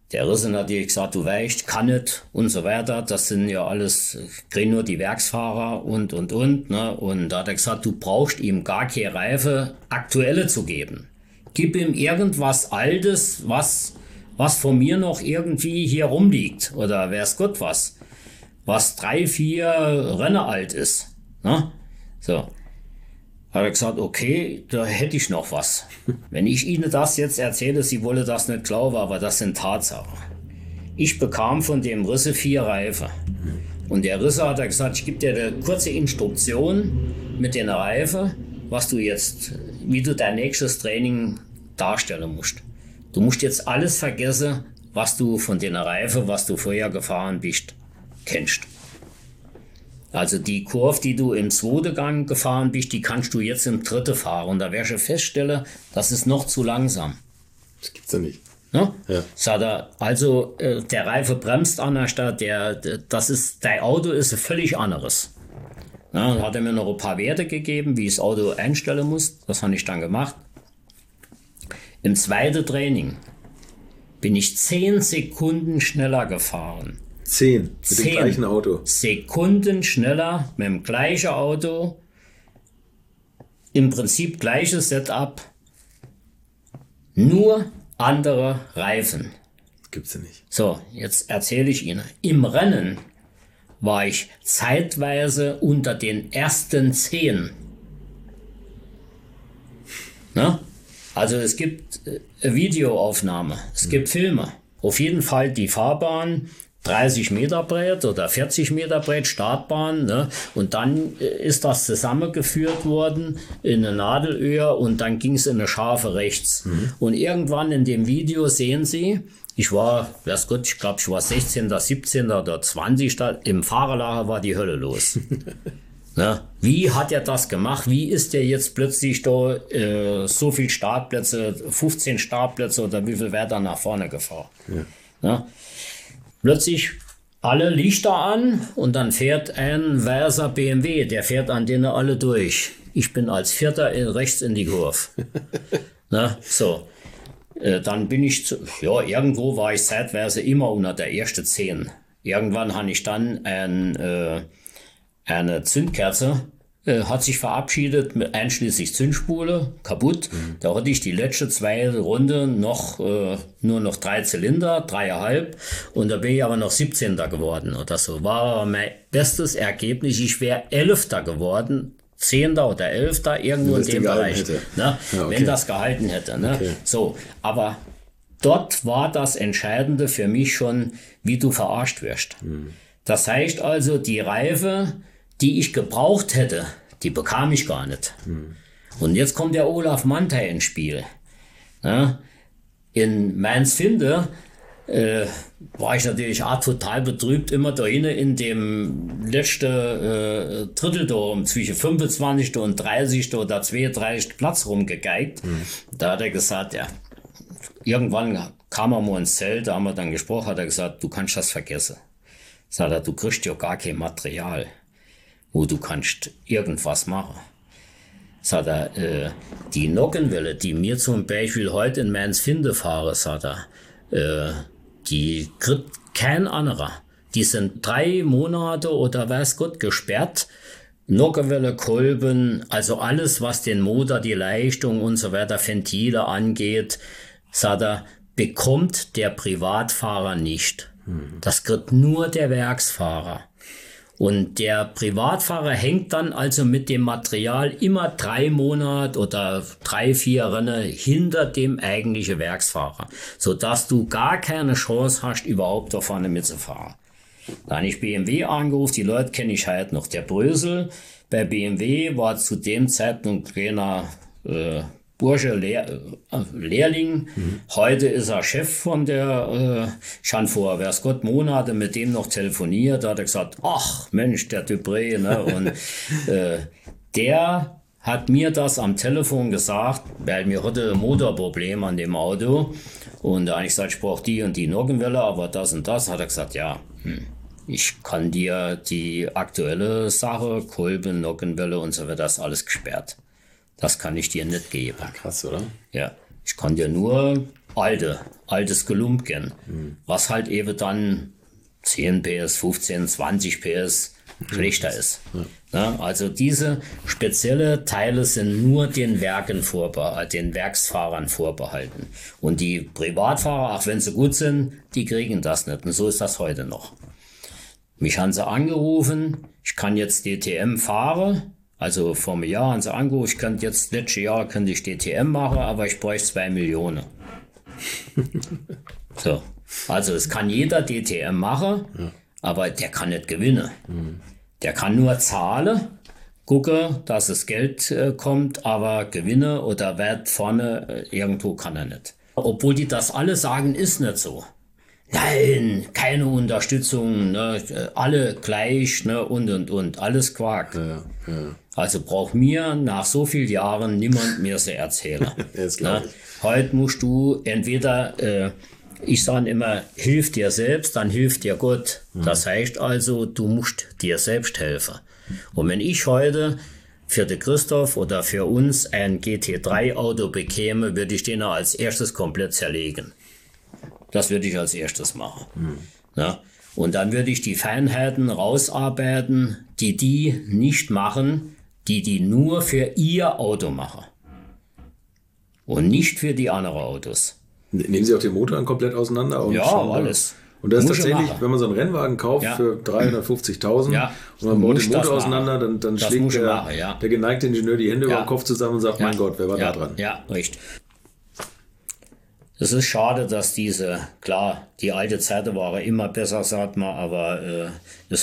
Speaker 1: Der Risse natürlich gesagt, du weißt, kann nicht und so weiter. Das sind ja alles, kriegen nur die Werksfahrer und, ne? Und da hat er gesagt, du brauchst ihm gar keine Reife aktuelle zu geben. Gib ihm irgendwas Altes, was von mir noch irgendwie hier rumliegt. Oder weiß Gott was 3, 4 Rennen alt ist. Ne? So. Hat er gesagt, okay, da hätte ich noch was. Wenn ich Ihnen das jetzt erzähle, Sie wollen das nicht glauben, aber das sind Tatsachen. Ich bekam von dem Risse 4 Reifen. Und der Risse hat gesagt, ich gebe dir eine kurze Instruktion mit den Reifen, wie du dein nächstes Training darstellen musst. Du musst jetzt alles vergessen, was du von den Reifen, was du vorher gefahren bist, kennst. Also die Kurve, die du im 2. Gang gefahren bist, die kannst du jetzt im 3. fahren. Und da wirst du feststellen, das ist noch zu langsam.
Speaker 3: Das gibt's ja nicht.
Speaker 1: Ne? Ja. Sagt er, also der Reife bremst an der Stadt, dein Auto ist ein völlig anderes. Ja, dann hat er mir noch ein paar Werte gegeben, wie ich das Auto einstellen muss. Das habe ich dann gemacht. Im 2. Training bin ich 10 Sekunden schneller gefahren.
Speaker 3: 10 mit dem gleichen Auto.
Speaker 1: Sekunden schneller mit dem gleichen Auto. Im Prinzip gleiches Setup. Nur andere Reifen.
Speaker 3: Gibt's ja nicht.
Speaker 1: So, jetzt erzähle ich Ihnen. Im Rennen war ich zeitweise unter den ersten 10. Ne? Also es gibt Videoaufnahme, es gibt Filme. Auf jeden Fall die Fahrbahn, 30 Meter breit oder 40 Meter breit, Startbahn. Ne? Und dann ist das zusammengeführt worden in eine Nadelöhr und dann ging es in eine Scharfe rechts. Und irgendwann in dem Video sehen Sie, ich glaube, ich war 16., 17. oder 20. Im Fahrerlager war die Hölle los. Ne? Wie hat er das gemacht? Wie ist er jetzt plötzlich da so viel Startplätze, 15 Startplätze oder wie viel wäre da nach vorne gefahren? Ja. Ne? Plötzlich alle Lichter an und dann fährt ein weißer BMW, der fährt an denen alle durch. Ich bin als Vierter rechts in die Kurve. Ne? So. Dann bin ich, irgendwo war ich zeitweise immer unter der ersten 10. Irgendwann habe ich dann eine Zündkerze, hat sich verabschiedet, einschließlich Zündspule, kaputt. Da hatte ich die letzte 2 Runde nur noch 3 Zylinder, 3,5. Und da bin ich aber noch 17. geworden oder so. War mein bestes Ergebnis. Ich wäre 11. geworden. 10. oder 11. irgendwo in dem Bereich. Ne? Ja, okay. Wenn das gehalten hätte. Ne? Okay. So, aber dort war das Entscheidende für mich schon, wie du verarscht wirst. Das heißt also, die Reife, die ich gebraucht hätte, die bekam ich gar nicht. Und jetzt kommt der Olaf Mantei ins Spiel. Ja? In Mainz-Finde war ich natürlich auch total betrübt, immer da hinten in dem letzten Drittel zwischen 25. und 30. oder 32. Platz rumgegeigt. Da hat er gesagt, ja, irgendwann kam er mal ins Zelt, da haben wir dann gesprochen, hat er gesagt, du kannst das vergessen. Sagt er, du kriegst ja gar kein Material, wo du kannst irgendwas machen. Sagt er, die Nockenwelle, die mir zum Beispiel heute in Mainz-Finde fahre, sagt er, die kriegt kein anderer. Die sind 3 Monate oder weiß Gott gesperrt. Nockenwelle, Kolben, also alles, was den Motor, die Leistung und so weiter, Ventile angeht, sagt er, bekommt der Privatfahrer nicht. Das kriegt nur der Werksfahrer. Und der Privatfahrer hängt dann also mit dem Material immer 3 Monate oder 3, 4 Rennen hinter dem eigentlichen Werksfahrer, sodass du gar keine Chance hast, überhaupt da vorne mitzufahren. Da habe ich BMW angerufen, die Leute kenne ich halt noch. Der Brösel bei BMW war zu dem Zeitpunkt ein kleiner Bursche, Lehrling. Heute ist er Chef von der, schon vor, weiß Gott, Monate mit dem noch telefoniert, da hat er gesagt, ach Mensch, der Dupré, ne? Und der hat mir das am Telefon gesagt, weil mir hatte ein Motorproblem an dem Auto. Und da habe ich gesagt, ich brauche die und die Nockenwelle, aber das und das. Hat er gesagt, ja, ich kann dir die aktuelle Sache, Kolben, Nockenwelle und so weiter, das ist alles gesperrt. Das kann ich dir nicht geben.
Speaker 3: Krass, oder?
Speaker 1: Ja, ich kann dir nur altes Gelumpgen, was halt eben dann 10 PS, 15, 20 PS schlechter ist. Ja, also diese spezielle Teile sind nur den Werken den Werksfahrern vorbehalten. Und die Privatfahrer, auch wenn sie gut sind, die kriegen das nicht. Und so ist das heute noch. Mich haben sie angerufen, ich kann jetzt DTM fahren. Also vor einem Jahr haben sie angerufen, ich könnte jetzt, letztes Jahr könnte ich DTM machen, aber ich bräuchte 2 Millionen. So. Also es kann jeder DTM machen, aber der kann nicht gewinnen. Der kann nur zahlen, gucken, dass das Geld kommt, aber Gewinne oder Wert vorne irgendwo kann er nicht. Obwohl die das alle sagen, ist nicht so. Nein, keine Unterstützung, ne, alle gleich, ne, und, alles Quark. Ja. Also braucht mir nach so vielen Jahren niemand mehr so erzählen. Ne? Heute musst du entweder, ich sage immer, hilf dir selbst, dann hilft dir Gott. Das heißt also, du musst dir selbst helfen. Und wenn ich heute für den Christoph oder für uns ein GT3-Auto bekäme, würde ich den als erstes komplett zerlegen. Das würde ich als erstes machen. Ja? Und dann würde ich die Feinheiten rausarbeiten, die nicht machen, die nur für ihr Auto machen. Und nicht für die anderen Autos.
Speaker 3: Nehmen Sie auch den Motor dann komplett auseinander? Und
Speaker 1: ja, alles.
Speaker 3: Und das ist tatsächlich, wenn man so einen Rennwagen kauft für 350.000 und man baut den Motor auseinander, dann schlägt der geneigte Ingenieur die Hände über den Kopf zusammen und sagt, mein Gott, wer war da dran?
Speaker 1: Ja, richtig. Es ist schade, dass klar, die alte Zeit war immer besser, sagt man, aber es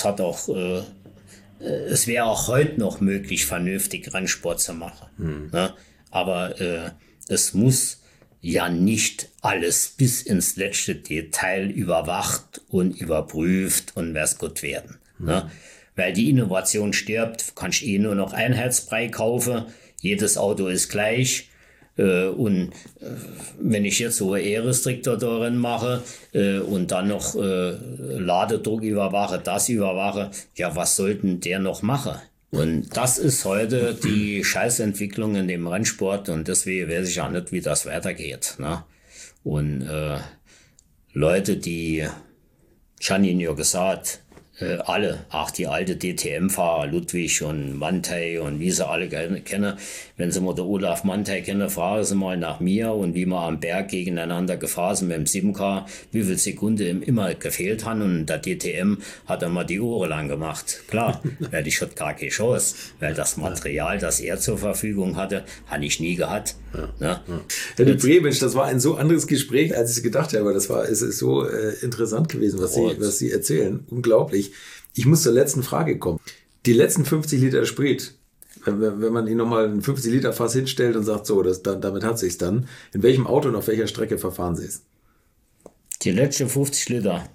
Speaker 1: wäre auch heute noch möglich, vernünftig Rennsport zu machen. Ne? Aber es muss ja nicht alles bis ins letzte Detail überwacht und überprüft und weiß Gott werden. Ne? Weil die Innovation stirbt, kannst du nur noch Einheitsbrei kaufen, jedes Auto ist gleich. Und wenn ich jetzt so E-Restriktor darin mache und dann noch Ladedruck überwache, das überwache, ja, was sollten der noch machen? Und das ist heute die Scheißentwicklung in dem Rennsport und deswegen weiß ich ja nicht, wie das weitergeht. Ne? Und Leute, ich habe Ihnen ja gesagt, alle, auch die alte DTM-Fahrer, Ludwig und Mantei und wie sie alle kennen, wenn sie mal den Olaf Mantei kennen, fragen sie mal nach mir und wie wir am Berg gegeneinander gefahren sind mit dem 7K, wie viel Sekunden ihm immer gefehlt haben und der DTM hat er mal die Ohren lang gemacht. Klar, weil ich hatte gar keine Chance, weil das Material, das er zur Verfügung hatte, habe ich nie gehabt. Ne?
Speaker 3: Herr Dupré, Mensch, das war ein so anderes Gespräch, als ich es gedacht habe. Es ist so interessant gewesen, was Sie erzählen. Unglaublich. Ich muss zur letzten Frage kommen. Die letzten 50 Liter Sprit, wenn man Ihnen nochmal ein 50 Liter Fass hinstellt und sagt, so, damit hat sich's dann. In welchem Auto und auf welcher Strecke verfahren Sie es?
Speaker 1: Die letzten 50 Liter.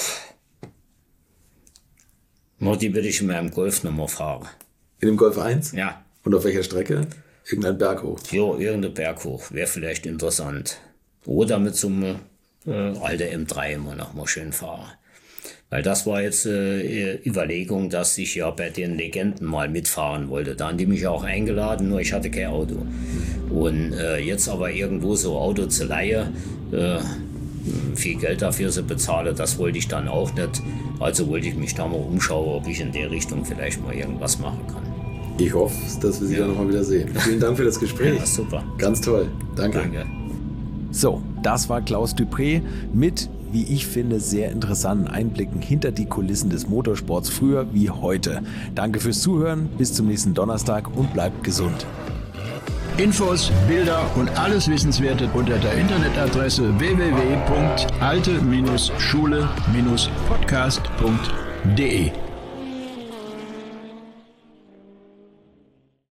Speaker 1: Die würde ich in meinem Golf nochmal fahren.
Speaker 3: In dem Golf 1?
Speaker 1: Ja.
Speaker 3: Und auf welcher Strecke? Irgendein Berg hoch?
Speaker 1: Ja, irgendein Berg hoch. Wäre vielleicht interessant. Oder mit so einem alter M3 immer noch mal schön fahren. Weil das war jetzt Überlegung, dass ich ja bei den Legenden mal mitfahren wollte. Da haben die mich auch eingeladen, nur ich hatte kein Auto. Und jetzt aber irgendwo so Auto zu leihen, viel Geld dafür zu bezahlen, das wollte ich dann auch nicht. Also wollte ich mich da mal umschauen, ob ich in der Richtung vielleicht mal irgendwas machen kann.
Speaker 3: Ich hoffe, dass wir Sie dann nochmal wieder sehen. Vielen Dank für das Gespräch.
Speaker 1: Ja, super.
Speaker 3: Ganz toll. Danke.
Speaker 2: So, das war Klaus Dupré mit, wie ich finde, sehr interessanten Einblicken hinter die Kulissen des Motorsports früher wie heute. Danke fürs Zuhören, bis zum nächsten Donnerstag und bleibt gesund. Infos, Bilder und alles Wissenswerte unter der Internetadresse www.alte-schule-podcast.de